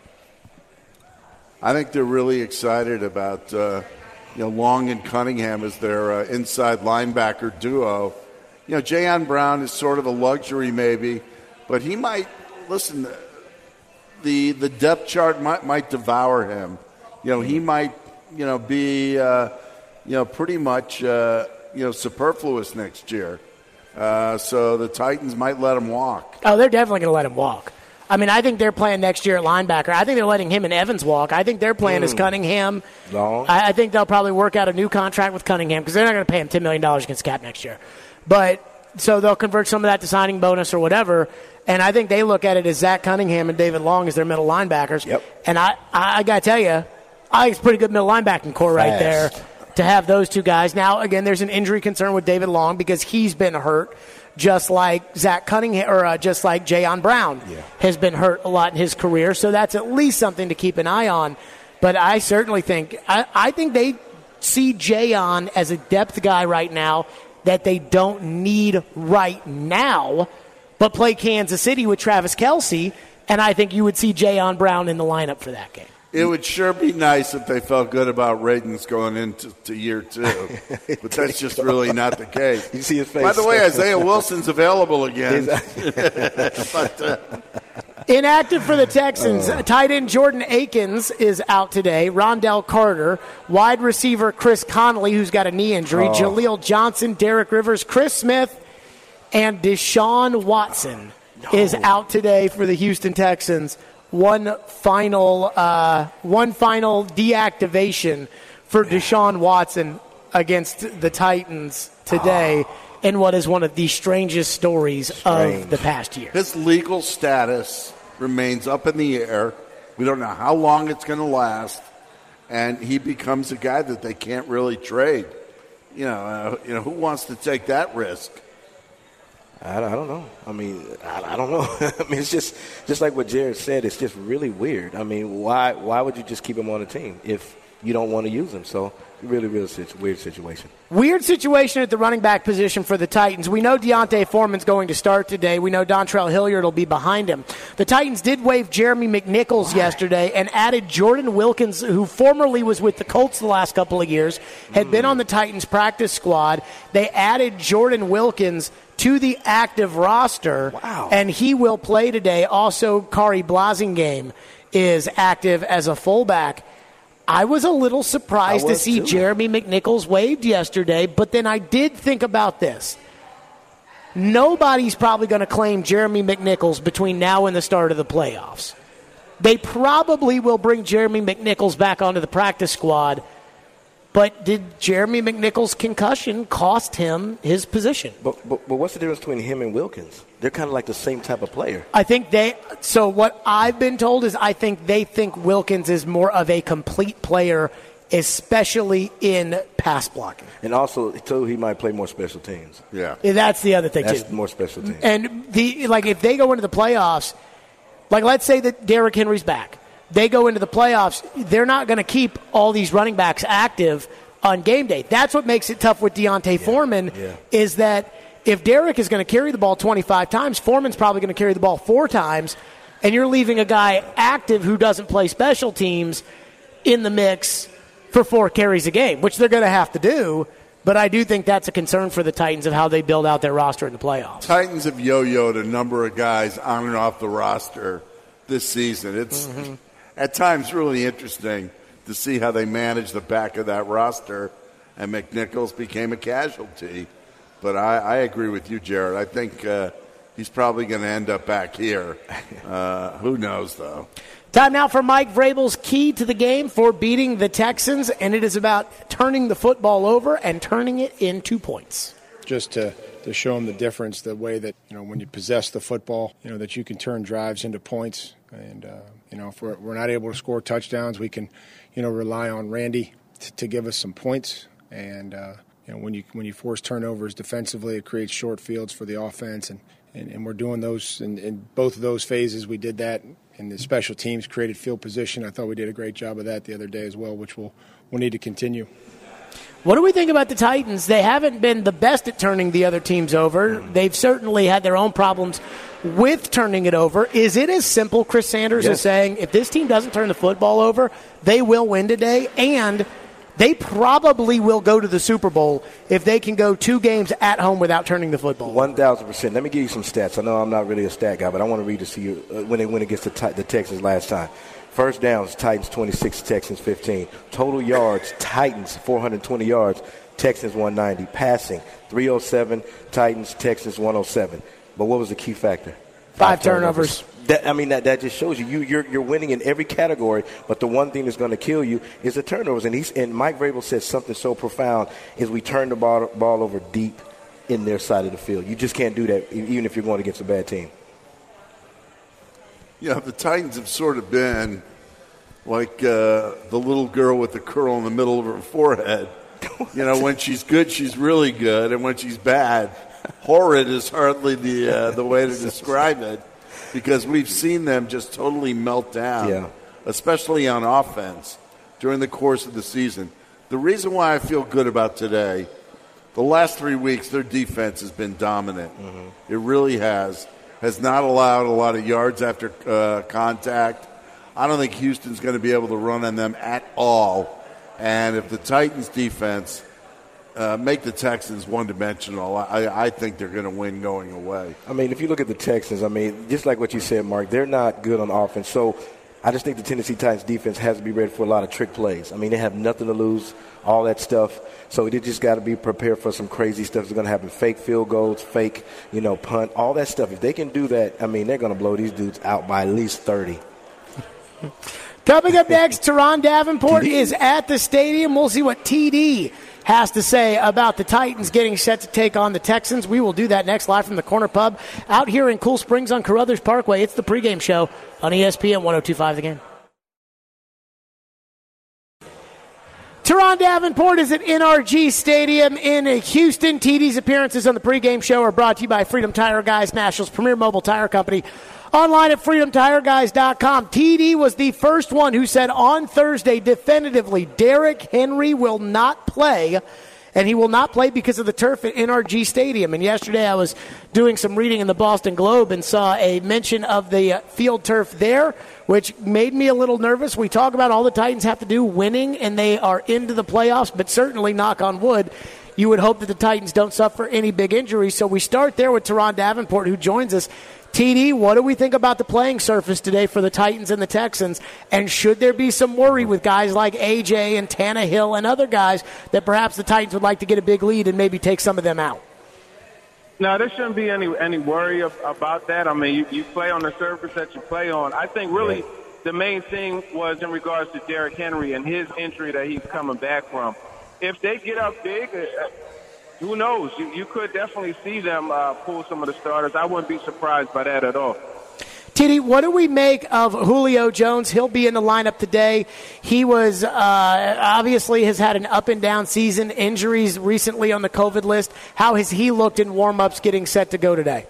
I think they're really excited about Long and Cunningham as their inside linebacker duo. Jayon Brown is sort of a luxury maybe, but he might listen. The depth chart might devour him. He might be. Pretty much, superfluous next year. So the Titans might let him walk. Oh, they're definitely going to let him walk. I mean, I think they're playing next year at linebacker. I think they're letting him and Evans walk. I think they're playing as Cunningham. Long. I think they'll probably work out a new contract with Cunningham because they're not going to pay him $10 million against cap next year. But so they'll convert some of that to signing bonus or whatever. And I think they look at it as Zach Cunningham and David Long as their middle linebackers. Yep. And I got to tell you, I think it's a pretty good middle linebacking core right there to have those two guys. Now, again, there's an injury concern with David Long because he's been hurt, just like Zach Cunningham or just like Jayon Brown has been hurt a lot in his career. So that's at least something to keep an eye on. But I certainly think I think they see Jayon as a depth guy right now that they don't need right now, but play Kansas City with Travis Kelce, and I think you would see Jayon Brown in the lineup for that game. It would sure be nice if they felt good about ratings going into year 2, but that's just really not the case. You see his face. By the way, Isaiah Wilson's available again. Inactive for the Texans, tight end Jordan Akins is out today. Rondell Carter, wide receiver Chris Connolly, who's got a knee injury. Jaleel Johnson, Derek Rivers, Chris Smith, and Deshaun Watson is out today for the Houston Texans. One final deactivation for Deshaun Watson against the Titans today in what is one of the strangest stories of the past year. His legal status remains up in the air. We don't know how long it's going to last, and he becomes a guy that they can't really trade. Who wants to take that risk? I don't know. I mean, I don't know. I mean, it's just like what Jared said. It's just really weird. I mean, why would you just keep him on the team if you don't want to use him? So really weird situation. Weird situation at the running back position for the Titans. We know Deontay Foreman's going to start today. We know Dontrell Hilliard will be behind him. The Titans did waive Jeremy McNichols yesterday and added Jordan Wilkins, who formerly was with the Colts the last couple of years, had been on the Titans practice squad. They added Jordan Wilkins to the active roster, and he will play today. Also, Kari Blasingame is active as a fullback. I was a little surprised to see Jeremy McNichols waived yesterday, but then I did think about this. Nobody's probably going to claim Jeremy McNichols between now and the start of the playoffs. They probably will bring Jeremy McNichols back onto the practice squad, but did Jeremy McNichols' concussion cost him his position? But what's the difference between him and Wilkins? They're kind of like the same type of player. I think so what I've been told is I think they think Wilkins is more of a complete player, especially in pass blocking. And also, too, he might play more special teams. Yeah. That's the other thing, That's too. More special teams. And if they go into the playoffs, like let's say that Derrick Henry's back. They go into the playoffs, they're not going to keep all these running backs active on game day. That's what makes it tough with Deontay Foreman is that if Derrick is going to carry the ball 25 times, Foreman's probably going to carry the ball 4 times, and you're leaving a guy active who doesn't play special teams in the mix for 4 carries a game, which they're going to have to do. But I do think that's a concern for the Titans of how they build out their roster in the playoffs. Titans have yo-yoed a number of guys on and off the roster this season. It's at times really interesting to see how they manage the back of that roster, and McNichols became a casualty. But I agree with you, Jared. I think he's probably going to end up back here. Who knows, though? Time now for Mike Vrabel's key to the game for beating the Texans, and it is about turning the football over and turning it into points. Just to show them the difference, the way that, when you possess the football, that you can turn drives into points. And, if we're not able to score touchdowns, we can, rely on Randy to give us some points. And, when you force turnovers defensively, it creates short fields for the offense. And we're doing those in both of those phases. We did that. And the special teams created field position. I thought we did a great job of that the other day as well, which we'll need to continue. What do we think about the Titans? They haven't been the best at turning the other teams over. They've certainly had their own problems with turning it over. Is it as simple, Chris Sanders, as saying, if this team doesn't turn the football over, they will win today, and they probably will go to the Super Bowl if they can go 2 games at home without turning the football. 1,000%. Let me give you some stats. I know I'm not really a stat guy, but I want to read this to you when they went against the Texans last time. First downs, Titans 26, Texans 15. Total yards, Titans 420 yards, Texans 190. Passing, 307, Titans, Texans 107. But what was the key factor? 5 turnovers. That just shows you're winning in every category, but the one thing that's going to kill you is the turnovers. And Mike Vrabel said something so profound is we turn the ball over deep in their side of the field. You just can't do that even if you're going against a bad team. The Titans have sort of been like the little girl with the curl in the middle of her forehead. When she's good, she's really good, and when she's bad, horrid is hardly the way to describe it, because we've seen them just totally melt down, especially on offense during the course of the season. The reason why I feel good about today, the last 3 weeks, their defense has been dominant. It really has not allowed a lot of yards after contact. I don't think Houston's going to be able to run on them at all. And if the Titans' defense make the Texans one-dimensional, I think they're going to win going away. I mean, if you look at the Texans, just like what you said, Mark, they're not good on offense. So I just think the Tennessee Titans defense has to be ready for a lot of trick plays. I mean, they have nothing to lose, all that stuff. So they just got to be prepared for some crazy stuff that's going to happen. Fake field goals, fake, punt, all that stuff. If they can do that, they're going to blow these dudes out by at least 30. Coming up next, Teron Davenport is at the stadium. We'll see what TD has to say about the Titans getting set to take on the Texans. We will do that next, live from the Corner Pub out here in Cool Springs on Carruthers Parkway. It's the pregame show on ESPN 102.5 The Game. Teron Davenport is at NRG Stadium in Houston. TD's appearances on the pregame show are brought to you by Freedom Tire Guys, Nashville's premier mobile tire company. Online at freedomtireguys.com. TD was the first one who said on Thursday definitively Derrick Henry will not play, and he will not play because of the turf at NRG Stadium. And yesterday I was doing some reading in the Boston Globe and saw a mention of the field turf there, which made me a little nervous. We talk about all the Titans have to do winning, and they are into the playoffs, but certainly, knock on wood, you would hope that the Titans don't suffer any big injuries. So we start there with Teron Davenport, who joins us. TD, what do we think about the playing surface today for the Titans and the Texans? And should there be some worry with guys like A.J. and Tannehill and other guys that perhaps the Titans would like to get a big lead and maybe take some of them out? No, there shouldn't be any worry about that. I mean, you play on the surface that you play on. I think really the main thing was in regards to Derrick Henry and his injury that he's coming back from. If they get up big, who knows? You could definitely see them pull some of the starters. I wouldn't be surprised by that at all. TD, what do we make of Julio Jones? He'll be in the lineup today. He was obviously has had an up-and-down season, injuries recently on the COVID list. How has he looked in warm-ups getting set to go today?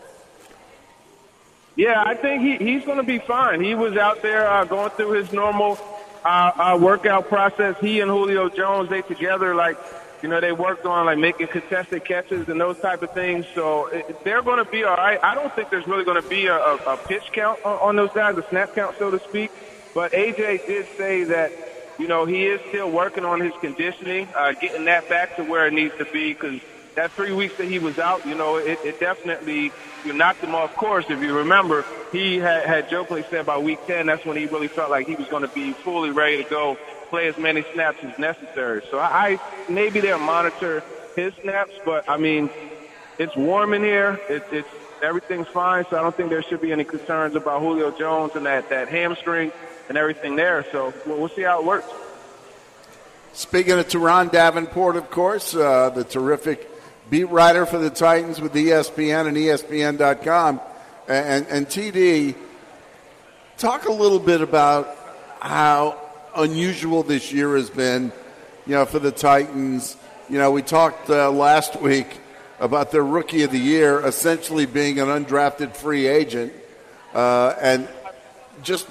Yeah, I think he's going to be fine. He was out there going through his normal workout process. He and Julio Jones, they together, they worked on making contested catches and those type of things. So they're going to be all right. I don't think there's really going to be a pitch count on those guys, a snap count, so to speak. But AJ did say that, he is still working on his conditioning, getting that back to where it needs to be, because that 3 weeks that he was out, it definitely knocked him off course. If you remember, he had jokingly said by week 10, that's when he really felt like he was going to be fully ready to go, play as many snaps as necessary. So I maybe they'll monitor his snaps, but I mean, it's warm in here. It's everything's fine, so I don't think there should be any concerns about Julio Jones and that hamstring and everything there. So we'll see how it works. Speaking of Teron Davenport, of course, the terrific beat writer for the Titans with ESPN and ESPN.com, and TD, talk a little bit about how unusual this year has been, for the Titans. We talked last week about their rookie of the year essentially being an undrafted free agent, and just,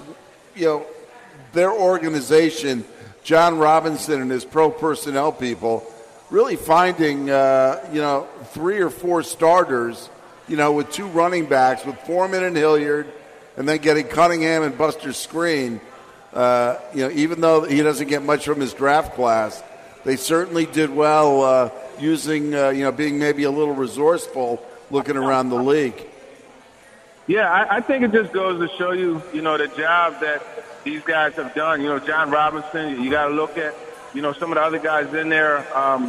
their organization, John Robinson and his pro personnel people, really finding, 3 or 4 starters, with 2 running backs, with Foreman and Hilliard, and then getting Cunningham and Buster Skrine. Even though he doesn't get much from his draft class, they certainly did well using, being maybe a little resourceful looking around the league. Yeah, I think it just goes to show you, the job that these guys have done. John Robinson, you got to look at, some of the other guys in there,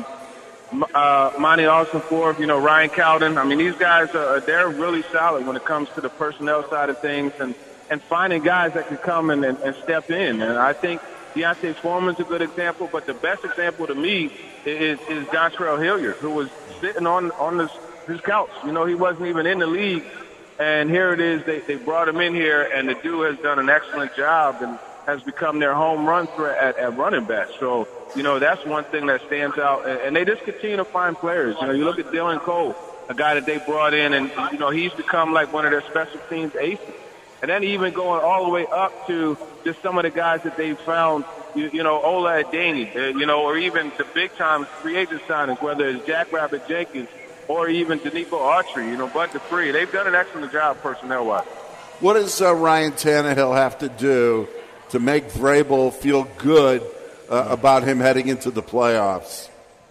Monty Austin-Forbes, Ryan Cowden. I mean, these guys, they're really solid when it comes to the personnel side of things and finding guys that can come and step in. And I think Deontay Foreman's a good example, but the best example to me is Dontrell Hilliard, who was sitting on the his couch. You know, he wasn't even in the league. And here it is, they brought him in here, and the dude has done an excellent job and has become their home run threat at running back. So, you know, that's one thing that stands out. And they just continue to find players. You know, you look at Dylan Cole, a guy that they brought in, and, you know, he's become like one of their special teams aces. And then even going all the way up to just some of the guys that they found, you know, Ola Adeni, you know, or even the big-time free agent signings, whether it's Jack Rabbit Jenkins or even Danico Autry, you know, Bud Dupree. They've done an excellent job personnel-wise. What does Ryan Tannehill have to do to make Vrabel feel good about him heading into the playoffs?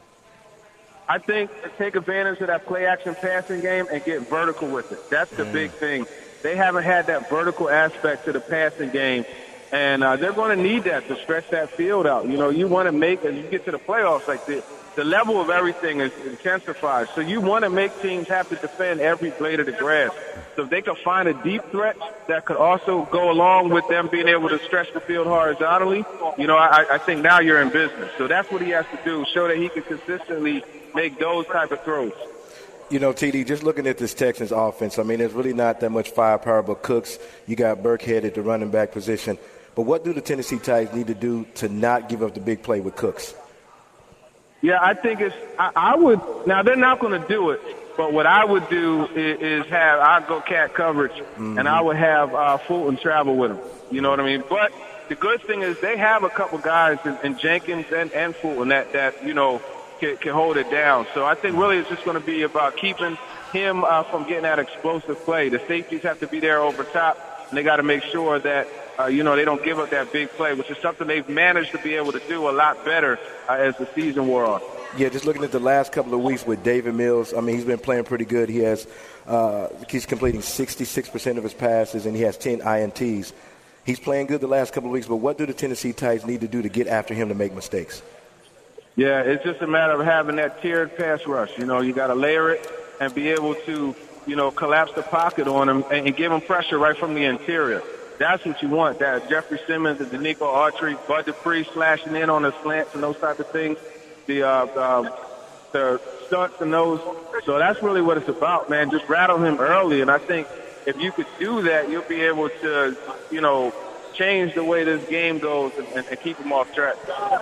I think take advantage of that play-action passing game and get vertical with it. That's the big thing. They haven't had that vertical aspect to the passing game, and they're going to need that to stretch that field out. You know, you want to make, as you get to the playoffs, like the level of everything is intensified. So you want to make teams have to defend every blade of the grass. So if they can find a deep threat that could also go along with them being able to stretch the field horizontally, you know, I think now you're in business. So that's what he has to do, show that he can consistently make those type of throws. You know, TD, just looking at this Texans offense, I mean, there's really not that much firepower but Cooks. You got Burkhead at the running back position. But what do the Tennessee Titans need to do to not give up the big play with Cooks? Yeah, I think I would – now, they're not going to do it, but what I would do is I'd go cat coverage, and I would have Fulton travel with him. You know what I mean? But the good thing is they have a couple guys in Jenkins and Fulton that you know, can hold it down. So I think really it's just going to be about keeping him from getting that explosive play. The safeties have to be there over top, and they got to make sure that, you know, they don't give up that big play, which is something they've managed to be able to do a lot better as the season wore on. Yeah, just looking at the last couple of weeks with David Mills, I mean, he's been playing pretty good. He's completing 66% of his passes, and he has 10 INTs. He's playing good the last couple of weeks, but what do the Tennessee Titans need to do to get after him to make mistakes? Yeah, it's just a matter of having that tiered pass rush. You know, you got to layer it and be able to, you know, collapse the pocket on him and give him pressure right from the interior. That's what you want, that Jeffrey Simmons and Danico Autry, Bud Dupree slashing in on the slants and those type of things, the stunts and those. So that's really what it's about, man. Just rattle him early, and I think if you could do that, you'll be able to, you know, change the way this game goes and keep him off track.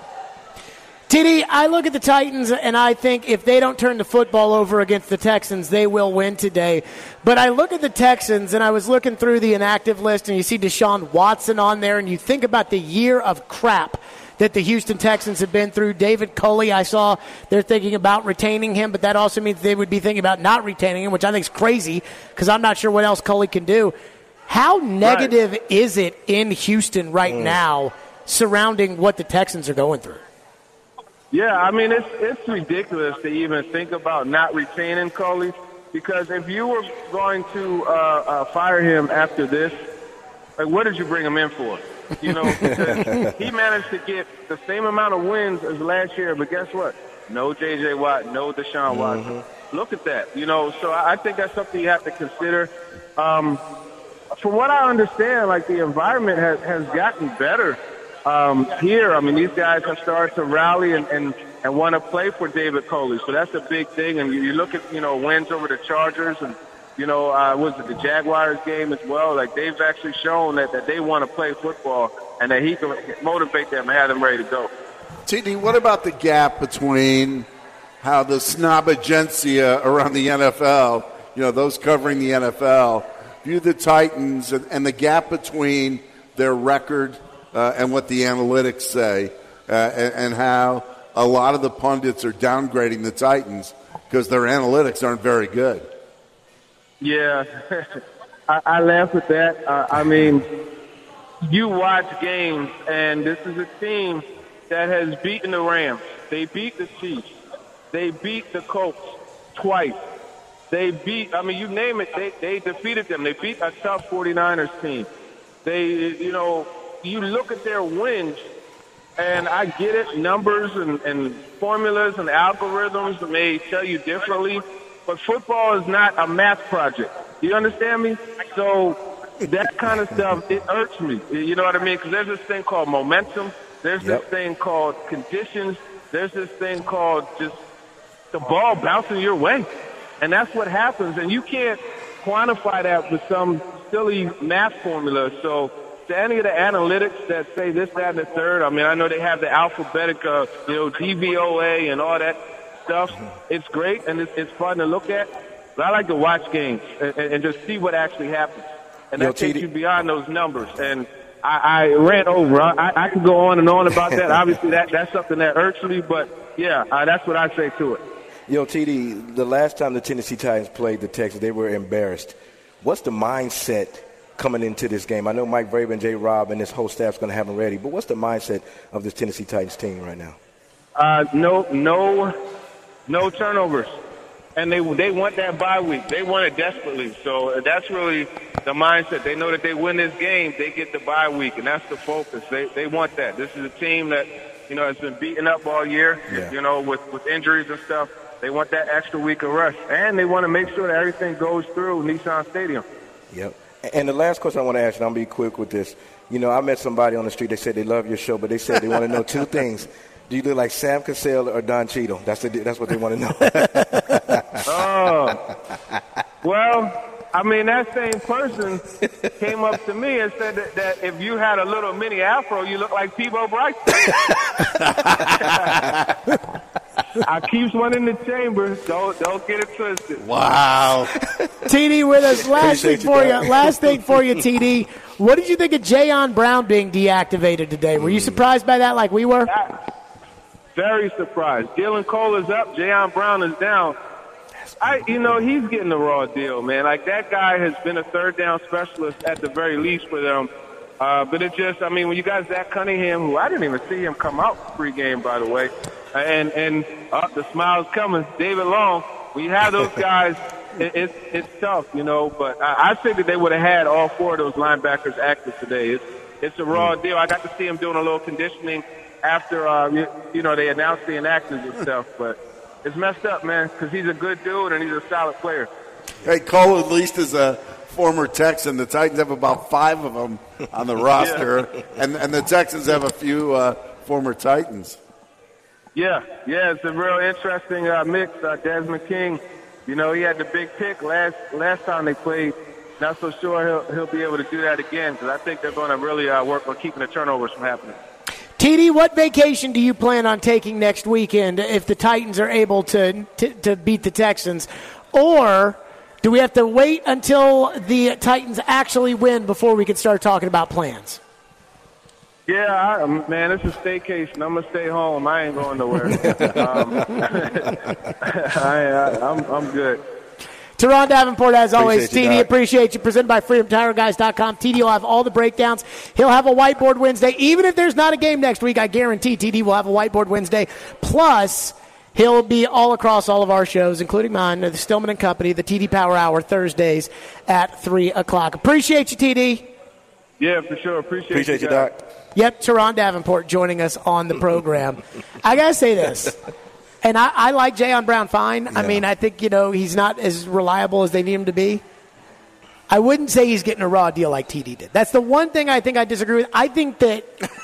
TD, I look at the Titans, and I think if they don't turn the football over against the Texans, they will win today. But I look at the Texans, and I was looking through the inactive list, and you see Deshaun Watson on there, and you think about the year of crap that the Houston Texans have been through. David Culley, I saw they're thinking about retaining him, but that also means they would be thinking about not retaining him, which I think is crazy because I'm not sure what else Culley can do. How negative is it in Houston right now surrounding what the Texans are going through? Yeah, I mean, it's ridiculous to even think about not retaining Culley, because if you were going to fire him after this, like, what did you bring him in for? You know, because he managed to get the same amount of wins as last year, but guess what? No J.J. Watt, no Deshaun Watson. Look at that, you know. So I think that's something you have to consider. From what I understand, like, the environment has gotten better here. I mean, these guys have started to rally and want to play for David Culley. So that's a big thing. And you look at, you know, wins over the Chargers and, you know, was it the Jaguars game as well? Like, they've actually shown that they want to play football and that he can motivate them and have them ready to go. TD, what about the gap between how the snobagencia around the NFL, you know, those covering the NFL, view the Titans and the gap between their record and what the analytics say, and how a lot of the pundits are downgrading the Titans because their analytics aren't very good? Yeah, I laugh at that. I mean, you watch games, and this is a team that has beaten the Rams. They beat the Chiefs. They beat the Colts twice. They beat, I mean, you name it, they defeated them. They beat a tough 49ers team. They, you know, you look at their wins, and I get it, numbers and formulas and algorithms may tell you differently, but football is not a math project. You understand me? So that kind of stuff, it irks me. You know what I mean? Because there's this thing called momentum. There's this thing called conditions. There's this thing called just the ball bouncing your way. And that's what happens. And you can't quantify that with some silly math formula. So to any of the analytics that say this, that, and the third, I mean, I know they have the alphabetic, DVOA and all that stuff. It's great, and it's fun to look at. But I like to watch games and just see what actually happens. And that takes you beyond those numbers. And I ran over. I could go on and on about that. Obviously, that's something that irks me. But, yeah, that's what I say to it. Yo, TD, the last time the Tennessee Titans played the Texans, they were embarrassed. What's the mindset coming into this game? I know Mike Vrabel and J. Rob and his whole staff's going to have them ready, but what's the mindset of this Tennessee Titans team right now? No turnovers. And they want that bye week. They want it desperately. So that's really the mindset. They know that they win this game, they get the bye week, and that's the focus. They want that. This is a team that, has been beaten up all year, with injuries and stuff. They want that extra week of rest, and they want to make sure that everything goes through Nissan Stadium. Yep. And the last question I want to ask you, and I'm going to be quick with this. I met somebody on the street. They said they love your show, but they said they want to know two things. Do you look like Sam Cassell or Don Cheadle? That's what they want to know. Well, I mean, that same person came up to me and said that if you had a little mini afro, you look like Peebo Bryson. I keep one in the chamber. Don't get it twisted. Wow. TD with us. Last thing for you, TD. What did you think of Jayon Brown being deactivated today? Were you surprised by that like we were? Very surprised. Dylan Cole is up. Jayon Brown is down. He's getting the raw deal, man. Like, that guy has been a third down specialist at the very least for them. But it just, when you got Zach Cunningham, who I didn't even see him come out pregame, by the way, and the smile's coming, David Long, when you have those guys, it's tough, But I figured they would have had all four of those linebackers active today. It's a raw deal. I got to see him doing a little conditioning after, they announced the inactives and stuff. But it's messed up, man, because he's a good dude and he's a solid player. Hey, Cole at least is a former Texan. The Titans have about 5 of them on the roster, and the Texans have a few former Titans. Yeah, it's a real interesting mix. Desmond King, he had the big pick last time they played. Not so sure he'll be able to do that again, because I think they're going to really work on keeping the turnovers from happening. TD, what vacation do you plan on taking next weekend if the Titans are able to beat the Texans? Or do we have to wait until the Titans actually win before we can start talking about plans? Yeah, man, it's a staycation. I'm going to stay home. I ain't going nowhere. I'm good. Teron Davenport, as always. TD, appreciate you. Presented by FreedomTireGuys.com. TD will have all the breakdowns. He'll have a Whiteboard Wednesday. Even if there's not a game next week, I guarantee TD will have a Whiteboard Wednesday. Plus, he'll be all across all of our shows, including mine, the Stillman & Company, the TD Power Hour, Thursdays at 3 o'clock. Appreciate you, TD. Yeah, for sure. Appreciate you, Doc. Yep, Teron Davenport joining us on the program. I got to say this. And I like Jayon Brown fine. Yeah. I think, he's not as reliable as they need him to be. I wouldn't say he's getting a raw deal like TD did. That's the one thing I think I disagree with. I think that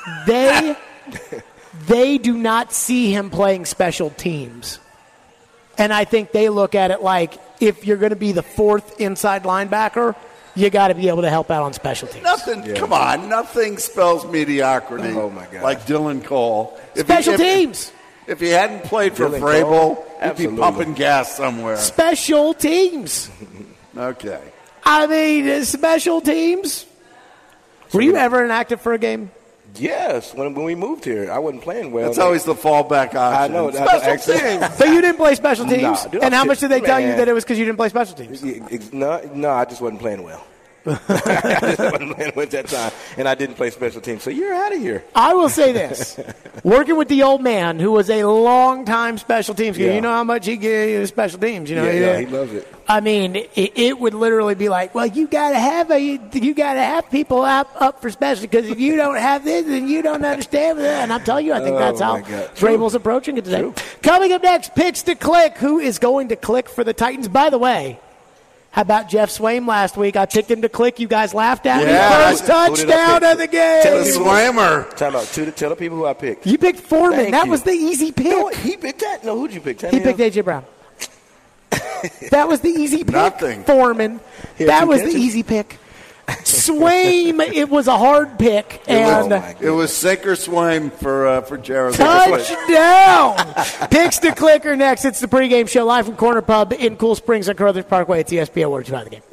they do not see him playing special teams. And I think they look at it like, if you're going to be the fourth inside linebacker, you got to be able to help out on special teams. Come on. Nothing spells mediocrity like Dylan Cole. Special teams. If he hadn't played for Vrabel, he'd be pumping gas somewhere. Special teams. Okay. Special teams. Were you ever inactive for a game? Yes. When we moved here, I wasn't playing well. That's always the fallback option. I know. Special teams. So you didn't play special teams? And how much did they tell you that it was because you didn't play special teams? No, I just wasn't playing well. I just wasn't playing with that time, and I didn't play special teams. So you're out of here. I will say this. Working with the old man, who was a long-time special teams guy, you know how much he gave special teams. He loves it. It would literally be like, well, you gotta have people up for special, because if you don't have this, then you don't understand that. And I'm telling you, I think that's how Vrabel's approaching it today. True. Coming up next, Pitch to Click. Who is going to click for the Titans? By the way, how about Jeff Swaim last week? I picked him to click. You guys laughed at me. First touchdown of the game. Tell the people who I picked. You picked Foreman. That was the easy pick. No, he picked that. No, who'd you pick? He picked A.J. Brown. That was the easy pick. Nothing. Foreman. That was the easy pick. Swaim, it was a hard pick. It was sink or swim for Jared. Touchdown! Picks to Clicker next. It's the pregame show live from Corner Pub in Cool Springs on Carruthers Parkway. It's ESPN Words About the Game.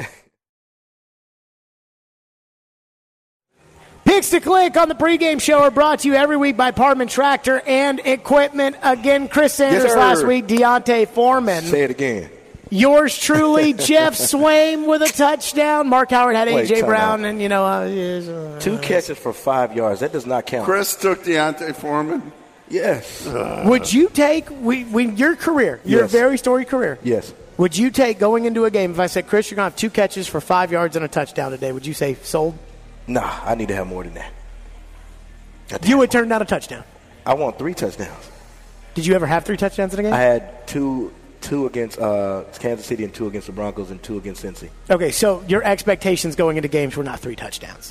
Picks to Click on the pregame show are brought to you every week by Parman Tractor and Equipment. Again, Chris Sanders last week, Deontay Foreman. Say it again. Yours truly, Jeff Swaim with a touchdown. Mark Howard had A.J. Brown, and, 2 catches for 5 yards. That does not count. Chris took Deontay Foreman? Yes. Would you take, when your career, your very storied career, yes, would you take going into a game, if I said, Chris, you're going to have 2 catches for 5 yards and a touchdown today, would you say sold? Nah, I need to have more than that. You would turn down a touchdown? I want 3 touchdowns. Did you ever have 3 touchdowns in a game? I had two against Kansas City and 2 against the Broncos and 2 against Cincy. Okay, so your expectations going into games were not 3 touchdowns.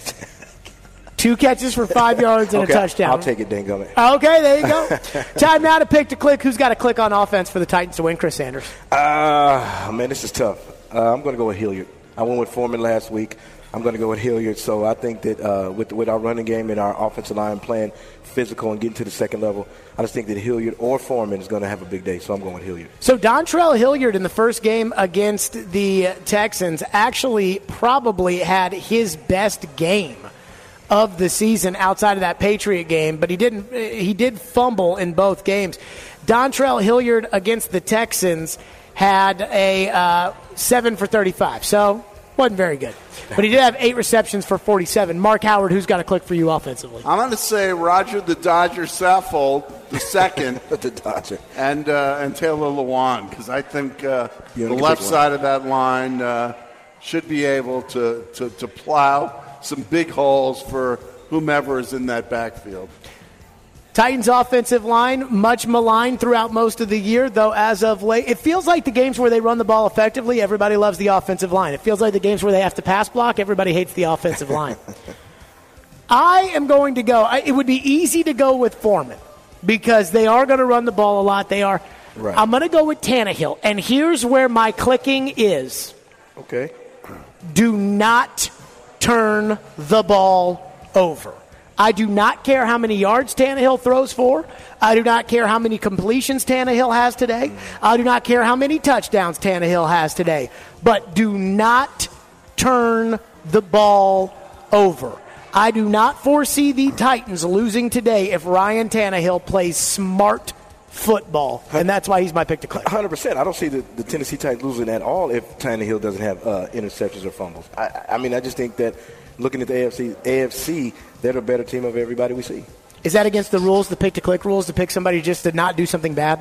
2 catches for 5 yards and a touchdown. I'll take it, Dangum. Okay, there you go. Time now to pick to click. Who's got to click on offense for the Titans to win, Chris Sanders? Man, this is tough. I'm going to go with Hilliard. I went with Foreman last week. I'm going to go with Hilliard. So I think that with our running game and our offensive line playing physical and getting to the second level, I just think that Hilliard or Foreman is going to have a big day. So I'm going with Hilliard. So Dontrell Hilliard in the first game against the Texans actually probably had his best game of the season outside of that Patriot game, but he did fumble in both games. Dontrell Hilliard against the Texans had a 7 for 35, so wasn't very good. But he did have 8 receptions for 47. Mark Howard, who's got to click for you offensively? I'm going to say Roger the Dodger Saffold, the second, the Dodger, and Taylor Lewan, because I think the left side of that line should be able to plow some big holes for whomever is in that backfield. Titans offensive line, much maligned throughout most of the year, though as of late, it feels like the games where they run the ball effectively, everybody loves the offensive line. It feels like the games where they have to pass block, everybody hates the offensive line. I am going to go, it would be easy to go with Foreman because they are going to run the ball a lot. They are. Right. I'm going to go with Tannehill, and here's where my clicking is. Okay. Do not turn the ball over. I do not care how many yards Tannehill throws for. I do not care how many completions Tannehill has today. I do not care how many touchdowns Tannehill has today. But do not turn the ball over. I do not foresee the Titans losing today if Ryan Tannehill plays smart football, and that's why he's my pick to click. 100%. I don't see the Tennessee Titans losing at all if Tannehill doesn't have interceptions or fumbles. I mean, I just think that looking at the AFC, they're the better team of everybody we see. Is that against the rules, the pick-to-click rules, to pick somebody just to not do something bad?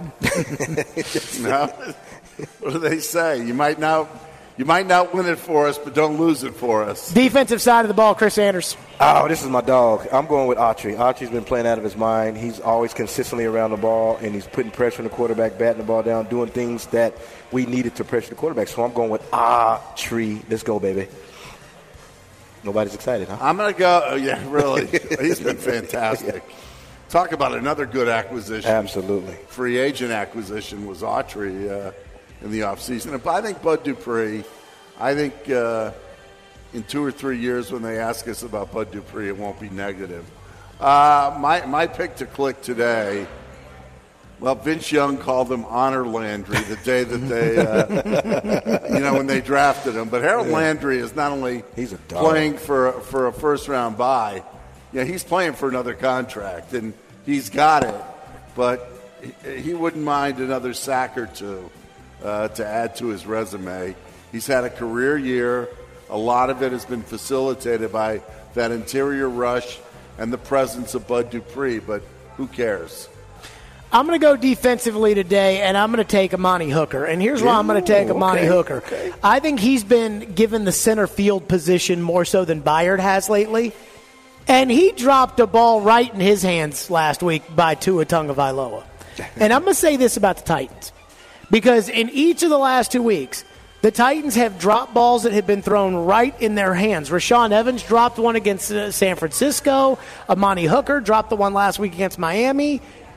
No. What do they say? You might not win it for us, but don't lose it for us. Defensive side of the ball, Chris Sanders. Oh, this is my dog. I'm going with Autry. Autry's been playing out of his mind. He's always consistently around the ball, and he's putting pressure on the quarterback, batting the ball down, doing things that we needed to pressure the quarterback. So I'm going with Autry. Let's go, baby. Nobody's excited, huh? I'm going to go. Yeah, really. He's been fantastic. Yeah. Talk about another good acquisition. Absolutely. Free agent acquisition was Autry in the offseason. But I think Bud Dupree, in 2 or 3 years when they ask us about Bud Dupree, it won't be negative. My pick to click today, well, Vince Young called him Honor Landry the day that they, when they drafted him. But Harold Landry is not only playing for a first-round bye, he's playing for another contract, and he's got it. But he wouldn't mind another sack or two to add to his resume. He's had a career year. A lot of it has been facilitated by that interior rush and the presence of Bud Dupree, but who cares? I'm going to go defensively today, and I'm going to take Amani Hooker. And here's why I'm going to take Amani Hooker. Okay. I think he's been given the center field position more so than Byard has lately. And he dropped a ball right in his hands last week by Tua Tagovailoa. And I'm going to say this about the Titans. Because in each of the last 2 weeks, the Titans have dropped balls that had been thrown right in their hands. Rashaan Evans dropped one against San Francisco. Amani Hooker dropped the one last week against Miami.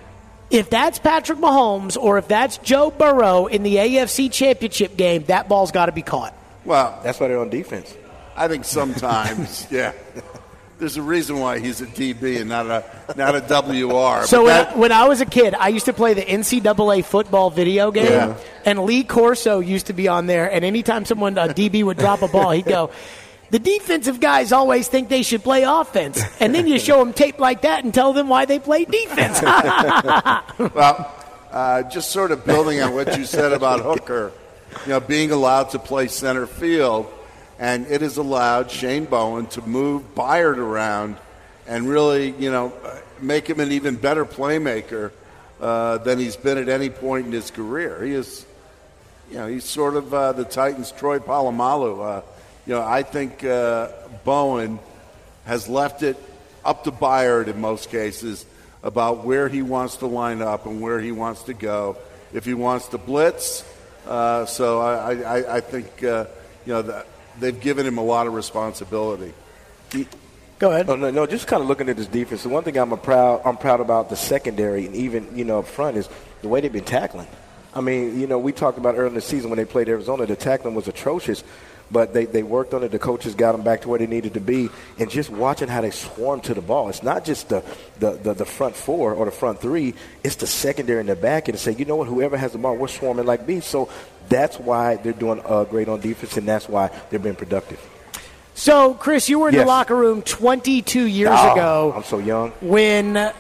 If that's Patrick Mahomes or if that's Joe Burrow in the AFC Championship game, that ball's got to be caught. Well, That's why they're on defense. I think sometimes, yeah. There's a reason why he's a DB and not a WR. So when I was a kid, I used to play the NCAA football video game, and Lee Corso used to be on there, and anytime a DB would drop a ball, he'd go, the defensive guys always think they should play offense. And then you show them tape like that and tell them why they play defense. Well, just sort of building on what you said about Hooker, being allowed to play center field, and it has allowed Shane Bowen to move Byard around and really, make him an even better playmaker than he's been at any point in his career. He is, he's sort of the Titans' Troy Polamalu. I think Bowen has left it up to Byard in most cases about where he wants to line up and where he wants to go. If he wants to blitz, so I think that they've given him a lot of responsibility. Go ahead. Oh, no, just kind of looking at this defense. The one thing I'm proud about the secondary and even up front is the way they've been tackling. I mean, we talked about earlier in the season when they played Arizona, the tackling was atrocious. But they worked on it. The coaches got them back to where they needed to be. And just watching how they swarm to the ball. It's not just the front four or the front three. It's the secondary and the back. And say, you know what, whoever has the ball, we're swarming like bees. So that's why they're doing great on defense, and that's why they're being productive. So, Chris, you were in the locker room 22 years ago. I'm so young. When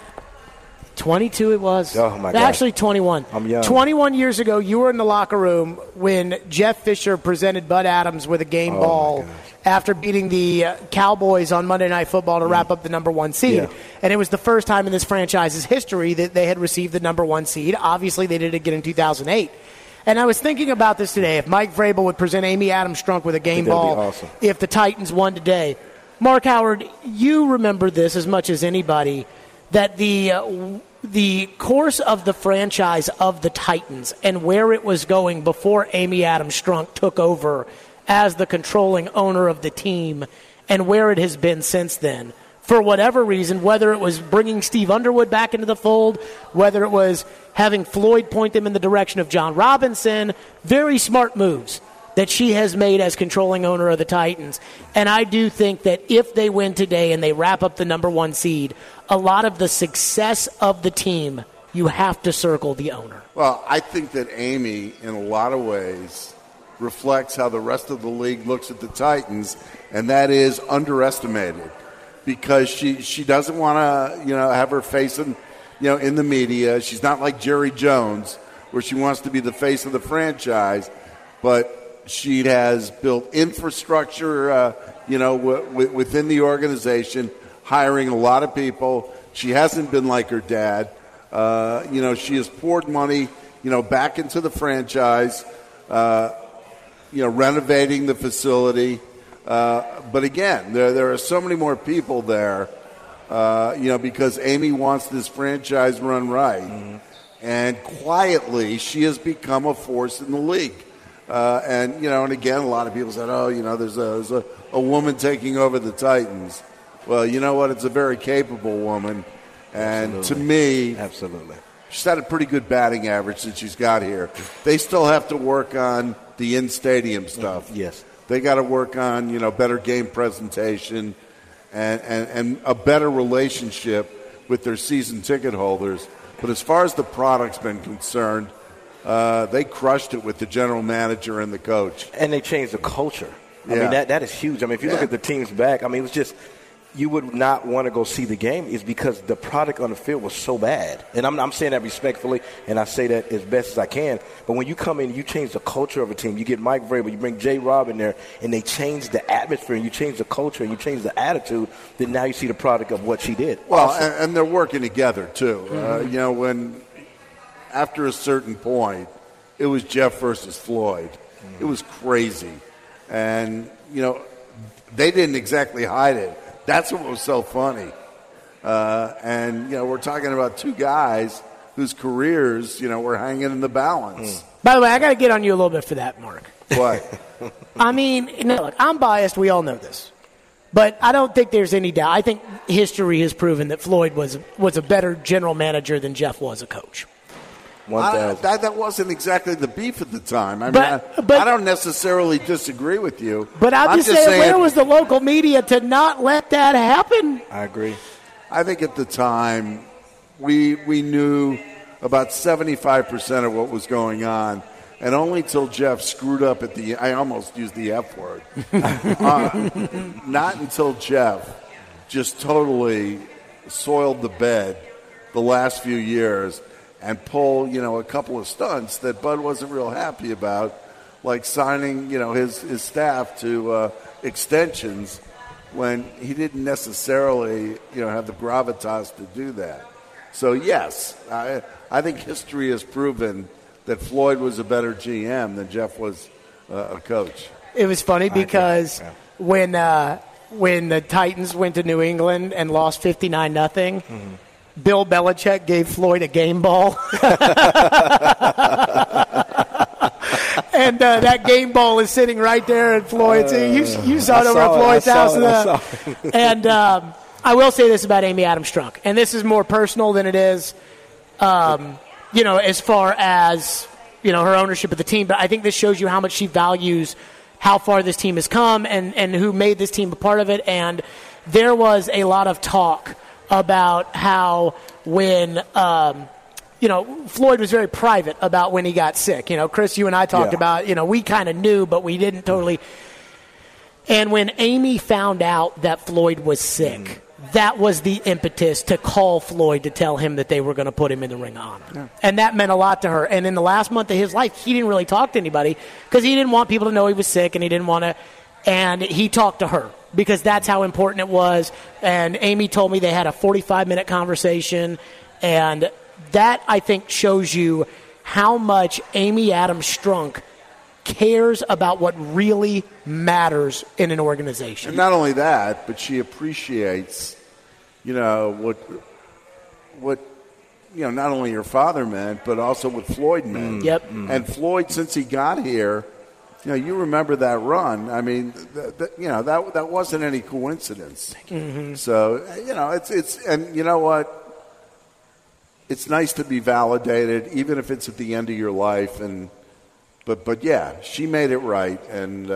22 it was. Oh, my God. Actually, 21. I'm young. 21 years ago, you were in the locker room when Jeff Fisher presented Bud Adams with a game ball after beating the Cowboys on Monday Night Football to wrap up the number one seed. Yeah. And it was the first time in this franchise's history that they had received the number one seed. Obviously, they did it again in 2008. And I was thinking about this today. If Mike Vrabel would present Amy Adams Strunk with a game ball, awesome. If the Titans won today. Mark Howard, you remember this as much as anybody, that the course of the franchise of the Titans and where it was going before Amy Adams Strunk took over as the controlling owner of the team and where it has been since then. For whatever reason, whether it was bringing Steve Underwood back into the fold, whether it was having Floyd point them in the direction of John Robinson, very smart moves that she has made as controlling owner of the Titans. And I do think that if they win today and they wrap up the number one seed, a lot of the success of the team, you have to circle the owner. Well, I think that Amy, in a lot of ways, reflects how the rest of the league looks at the Titans, and that is underestimated. Because she doesn't want to, have her face in the media. She's not like Jerry Jones, where she wants to be the face of the franchise. But she has built infrastructure, within the organization, hiring a lot of people. She hasn't been like her dad. She has poured money, back into the franchise, renovating the facility. But again, there are so many more people there, because Amy wants this franchise run right. Mm-hmm. And quietly, she has become a force in the league. And again, a lot of people said, there's a woman taking over the Titans. Well, you know what? It's a very capable woman. And Absolutely. To me, she's had a pretty good batting average since she's got here. They still have to work on the in-stadium stuff. Yes. They got to work on, better game presentation and a better relationship with their season ticket holders. But as far as the product's been concerned, they crushed it with the general manager and the coach. And they changed the culture. I mean, that is huge. I mean, if you look at the teams back, I mean, it was just – you would not want to go see the game is because the product on the field was so bad. And I'm saying that respectfully, and I say that as best as I can. But when you come in, you change the culture of a team. You get Mike Vrabel, you bring J-Rob in there, and they change the atmosphere, and you change the culture, and you change the attitude, then now you see the product of what she did. Well, awesome. and they're working together, too. Mm-hmm. When after a certain point, it was Jeff versus Floyd. Mm-hmm. It was crazy. And, they didn't exactly hide it. That's what was so funny. And we're talking about two guys whose careers, were hanging in the balance. By the way, I got to get on you a little bit for that, Mark. What? I mean, look, I'm biased. We all know this. But I don't think there's any doubt. I think history has proven that Floyd was a better general manager than Jeff was a coach. That wasn't exactly the beef at the time. I don't necessarily disagree with you. But I'm just saying, where was the local media to not let that happen? I agree. I think at the time we knew about 75% of what was going on, and only till Jeff screwed up I almost used the F word. Not until Jeff just totally soiled the bed the last few years and pulled, a couple of stunts that Bud wasn't real happy about, like signing, his staff to extensions when he didn't necessarily, have the gravitas to do that. So, yes, I think history has proven that Floyd was a better GM than Jeff was a coach. It was funny because when the Titans went to New England and lost 59-0, Bill Belichick gave Floyd a game ball. And that game ball is sitting right there at Floyd's. You saw it over at Floyd's house. And I will say this about Amy Adams Strunk, and this is more personal than it is, as far as, her ownership of the team. But I think this shows you how much she values how far this team has come and who made this team a part of it. And there was a lot of talk about how when Floyd was very private about when he got sick. Chris, you and I talked about, we kind of knew, but we didn't totally. And when Amy found out that Floyd was sick, that was the impetus to call Floyd to tell him that they were going to put him in the Ring of Honor. Yeah. And that meant a lot to her. And in the last month of his life, he didn't really talk to anybody because he didn't want people to know he was sick, and he didn't want to. And he talked to her because that's how important it was. And Amy told me they had a 45-minute conversation, and that, I think, shows you how much Amy Adams Strunk cares about what really matters in an organization. And not only that, but she appreciates, what not only your father meant, but also what Floyd meant. Yep. And Floyd, since he got here, you remember that run. I mean, that wasn't any coincidence. Mm-hmm. So, it's and you know what? It's nice to be validated, even if it's at the end of your life. But yeah, she made it right, and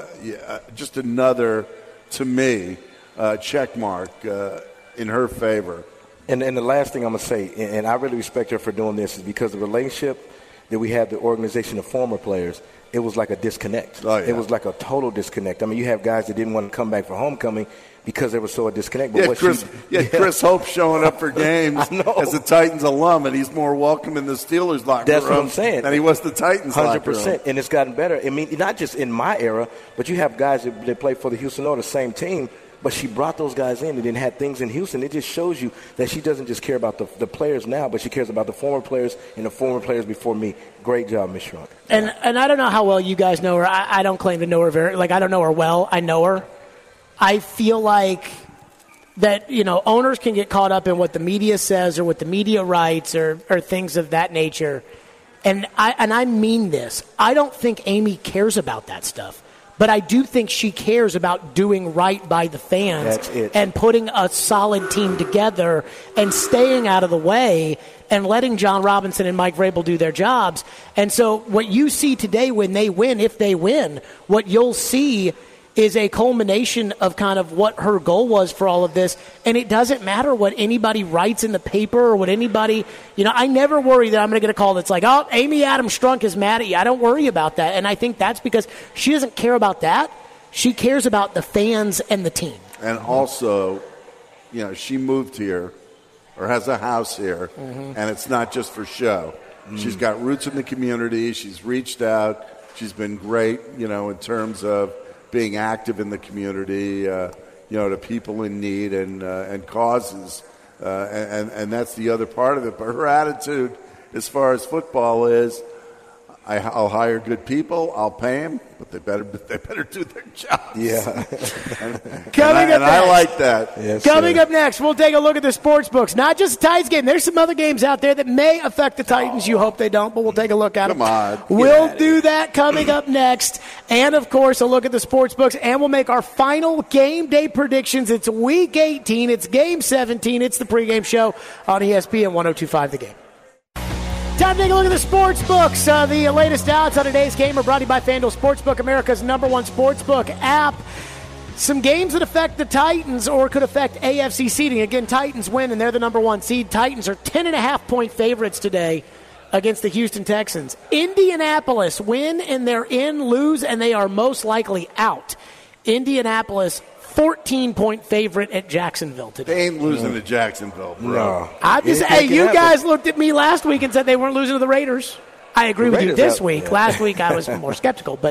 just another, to me, check mark in her favor. And the last thing I'm going to say, and I really respect her for doing this, is because the relationship that we had, the organization of former players, it was like a disconnect. Oh, yeah. It was like a total disconnect. I mean, you have guys that didn't want to come back for homecoming because they were so a disconnect. But Chris Hope showing up for games as a Titans alum, and he's more welcome in the Steelers locker room. That's what I'm saying. Than he was the Titans 100%, locker room. And it's gotten better. I mean, not just in my era, but you have guys that play for the Houston Oilers, the same team. But she brought those guys in and then had things in Houston. It just shows you that she doesn't just care about the players now, but she cares about the former players and the former players before me. Great job, Ms. Strunk. And I don't know how well you guys know her. I don't claim to know her I don't know her well. I know her. I feel like that, owners can get caught up in what the media says or what the media writes or things of that nature. And I mean this. I don't think Amy cares about that stuff. But I do think she cares about doing right by the fans and putting a solid team together and staying out of the way and letting John Robinson and Mike Vrabel do their jobs. And so what you see today when they win, if they win, what you'll see is a culmination of kind of what her goal was for all of this. And it doesn't matter what anybody writes in the paper or what anybody, I never worry that I'm going to get a call that's like, oh, Amy Adams Strunk is mad at you. I don't worry about that. And I think that's because she doesn't care about that. She cares about the fans and the team. And also, she moved here or has a house here, and it's not just for show. She's got roots in the community. She's reached out. She's been great, in terms of being active in the community, to people in need and causes, and that's the other part of it. But her attitude, as far as football is, I'll hire good people. I'll pay them, but they better do their jobs. Yeah. and I like that. Yes, Coming up next, we'll take a look at the sports books. Not just the Titans game. There's some other games out there that may affect the Titans. You hope they don't, but we'll take a look at them. Come on. We'll do that coming up next. And, of course, a look at the sports books. And we'll make our final game day predictions. It's Week 18. It's Game 17. It's the pregame show on ESPN 102.5 The Game. Time to take a look at the sports books. The latest odds on today's game are brought to you by FanDuel Sportsbook, America's #1 sportsbook app. Some games that affect the Titans or could affect AFC seeding. Again, Titans win, and they're the #1 seed. Titans are 10.5-point favorites today against the Houston Texans. Indianapolis win, and they're in. Lose, and they are most likely out. Indianapolis 14-point favorite at Jacksonville today. They ain't losing to Jacksonville, bro. No. I'm just, hey, you guys looked at me last week and said they weren't losing to the Raiders. I agree with you this week. Yeah. Last week I was more skeptical. But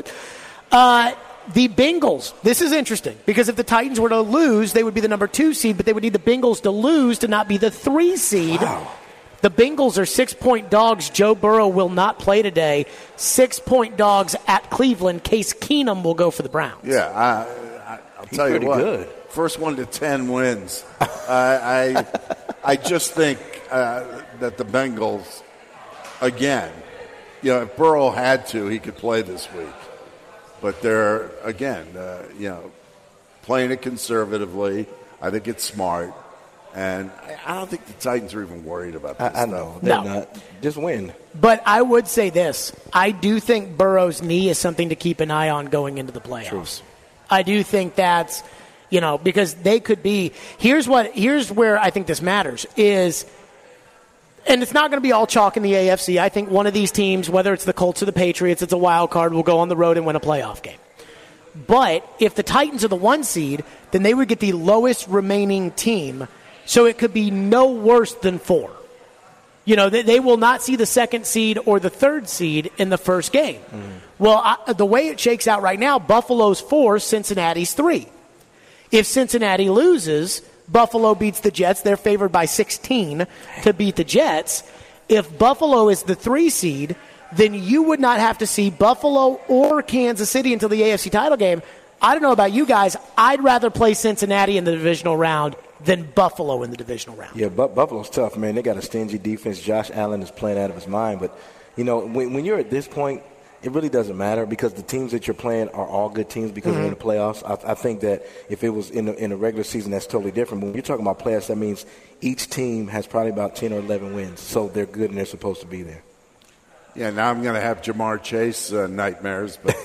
the Bengals, this is interesting because if the Titans were to lose, they would be the #2 seed, but they would need the Bengals to lose to not be the 3 seed. Wow. The Bengals are 6-point dogs. Joe Burrow will not play today. 6-point dogs at Cleveland. Case Keenum will go for the Browns. Yeah, I'll tell you pretty what. good. First 1 to 10 wins. I just think that the Bengals, again, if Burrow had to, he could play this week. But they're, again, playing it conservatively. I think it's smart. And I don't think the Titans are even worried about this I know. They're not. Just win. But I would say this. I do think Burrow's knee is something to keep an eye on going into the playoffs. True. I do think that's, because they could be – here's where I think this matters is – and it's not going to be all chalk in the AFC. I think one of these teams, whether it's the Colts or the Patriots, it's a wild card, will go on the road and win a playoff game. But if the Titans are the 1 seed, then they would get the lowest remaining team. So it could be no worse than 4. They will not see the 2nd seed or the 3rd seed in the first game. Well, the way it shakes out right now, Buffalo's 4, Cincinnati's 3. If Cincinnati loses, Buffalo beats the Jets. They're favored by 16 to beat the Jets. If Buffalo is the 3 seed, then you would not have to see Buffalo or Kansas City until the AFC title game. I don't know about you guys. I'd rather play Cincinnati in the divisional round than Buffalo in the divisional round. Yeah, Buffalo's tough, man. They got a stingy defense. Josh Allen is playing out of his mind. But, when you're at this point, it really doesn't matter because the teams that you're playing are all good teams because they're in the playoffs. I think that if it was in a regular season, that's totally different. But when you're talking about playoffs, that means each team has probably about 10 or 11 wins. So they're good and they're supposed to be there. Yeah, now I'm going to have Jamar Chase nightmares. But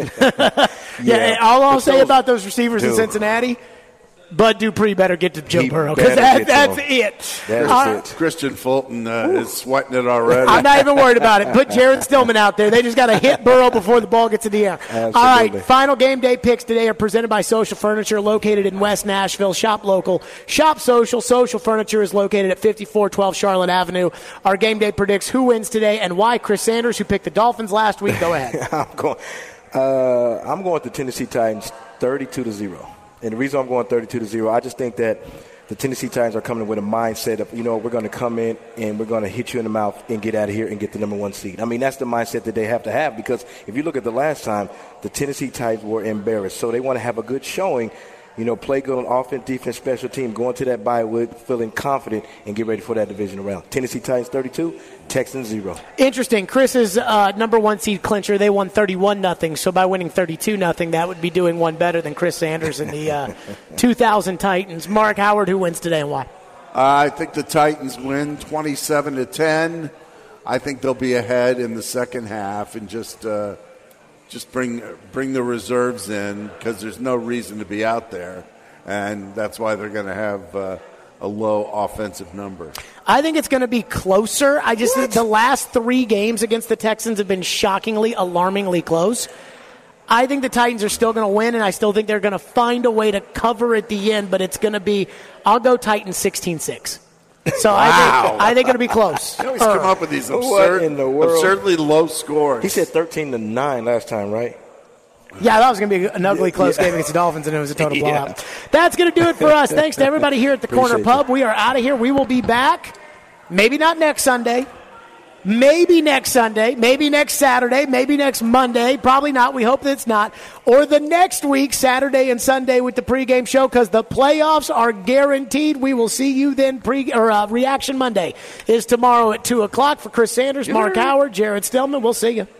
all I'll say about those receivers in Cincinnati, Bud Dupree better get to Joe Burrow because that's it. That's it. Christian Fulton is sweating it already. I'm not even worried about it. Put Jared Stillman out there. They just got to hit Burrow before the ball gets in the air. Absolutely. All right, final game day picks today are presented by Social Furniture, located in West Nashville. Shop local. Shop social. Social Furniture is located at 5412 Charlotte Avenue. Our game day predicts who wins today and why. Chris Sanders, who picked the Dolphins last week, go ahead. I'm going with the Tennessee Titans 32-0. And the reason I'm going 32-0, I just think that the Tennessee Titans are coming with a mindset of, we're going to come in and we're going to hit you in the mouth and get out of here and get the #1 seed. I mean, that's the mindset that they have to have because if you look at the last time, the Tennessee Titans were embarrassed. So they want to have a good showing, play good on offense, defense, special team, go into that bye week feeling confident and get ready for that divisional round. Tennessee Titans 32, Texans 0. Interesting. Chris's #1 seed clincher, they won 31-0. So by winning 32-0, that would be doing one better than Chris Sanders and the 2000 Titans. Mark Howard, who wins today and why? I think the Titans win 27-10. I think they'll be ahead in the second half and just bring the reserves in because there's no reason to be out there, and that's why they're going to have a low offensive number. I think it's going to be closer. I just think the last 3 games against the Texans have been shockingly, alarmingly close. I think the Titans are still going to win, and I still think they're going to find a way to cover at the end, but it's going to be – I'll go Titans 16-6. So wow. I think it'll be close. You always come up with these absurdly low scores. He said 13-9 last time, right? Yeah, that was going to be an ugly close game against the Dolphins, and it was a total blowout. That's going to do it for us. Thanks to everybody here at the Corner Pub. We are out of here. We will be back, maybe not next Sunday, maybe next Sunday, maybe next Saturday, maybe next Monday. Probably not. We hope that it's not. Or the next week, Saturday and Sunday with the pregame show, because the playoffs are guaranteed. We will see you then. Reaction Monday is tomorrow at 2 o'clock. For Chris Sanders, Mark Howard, Jared Stillman, we'll see you.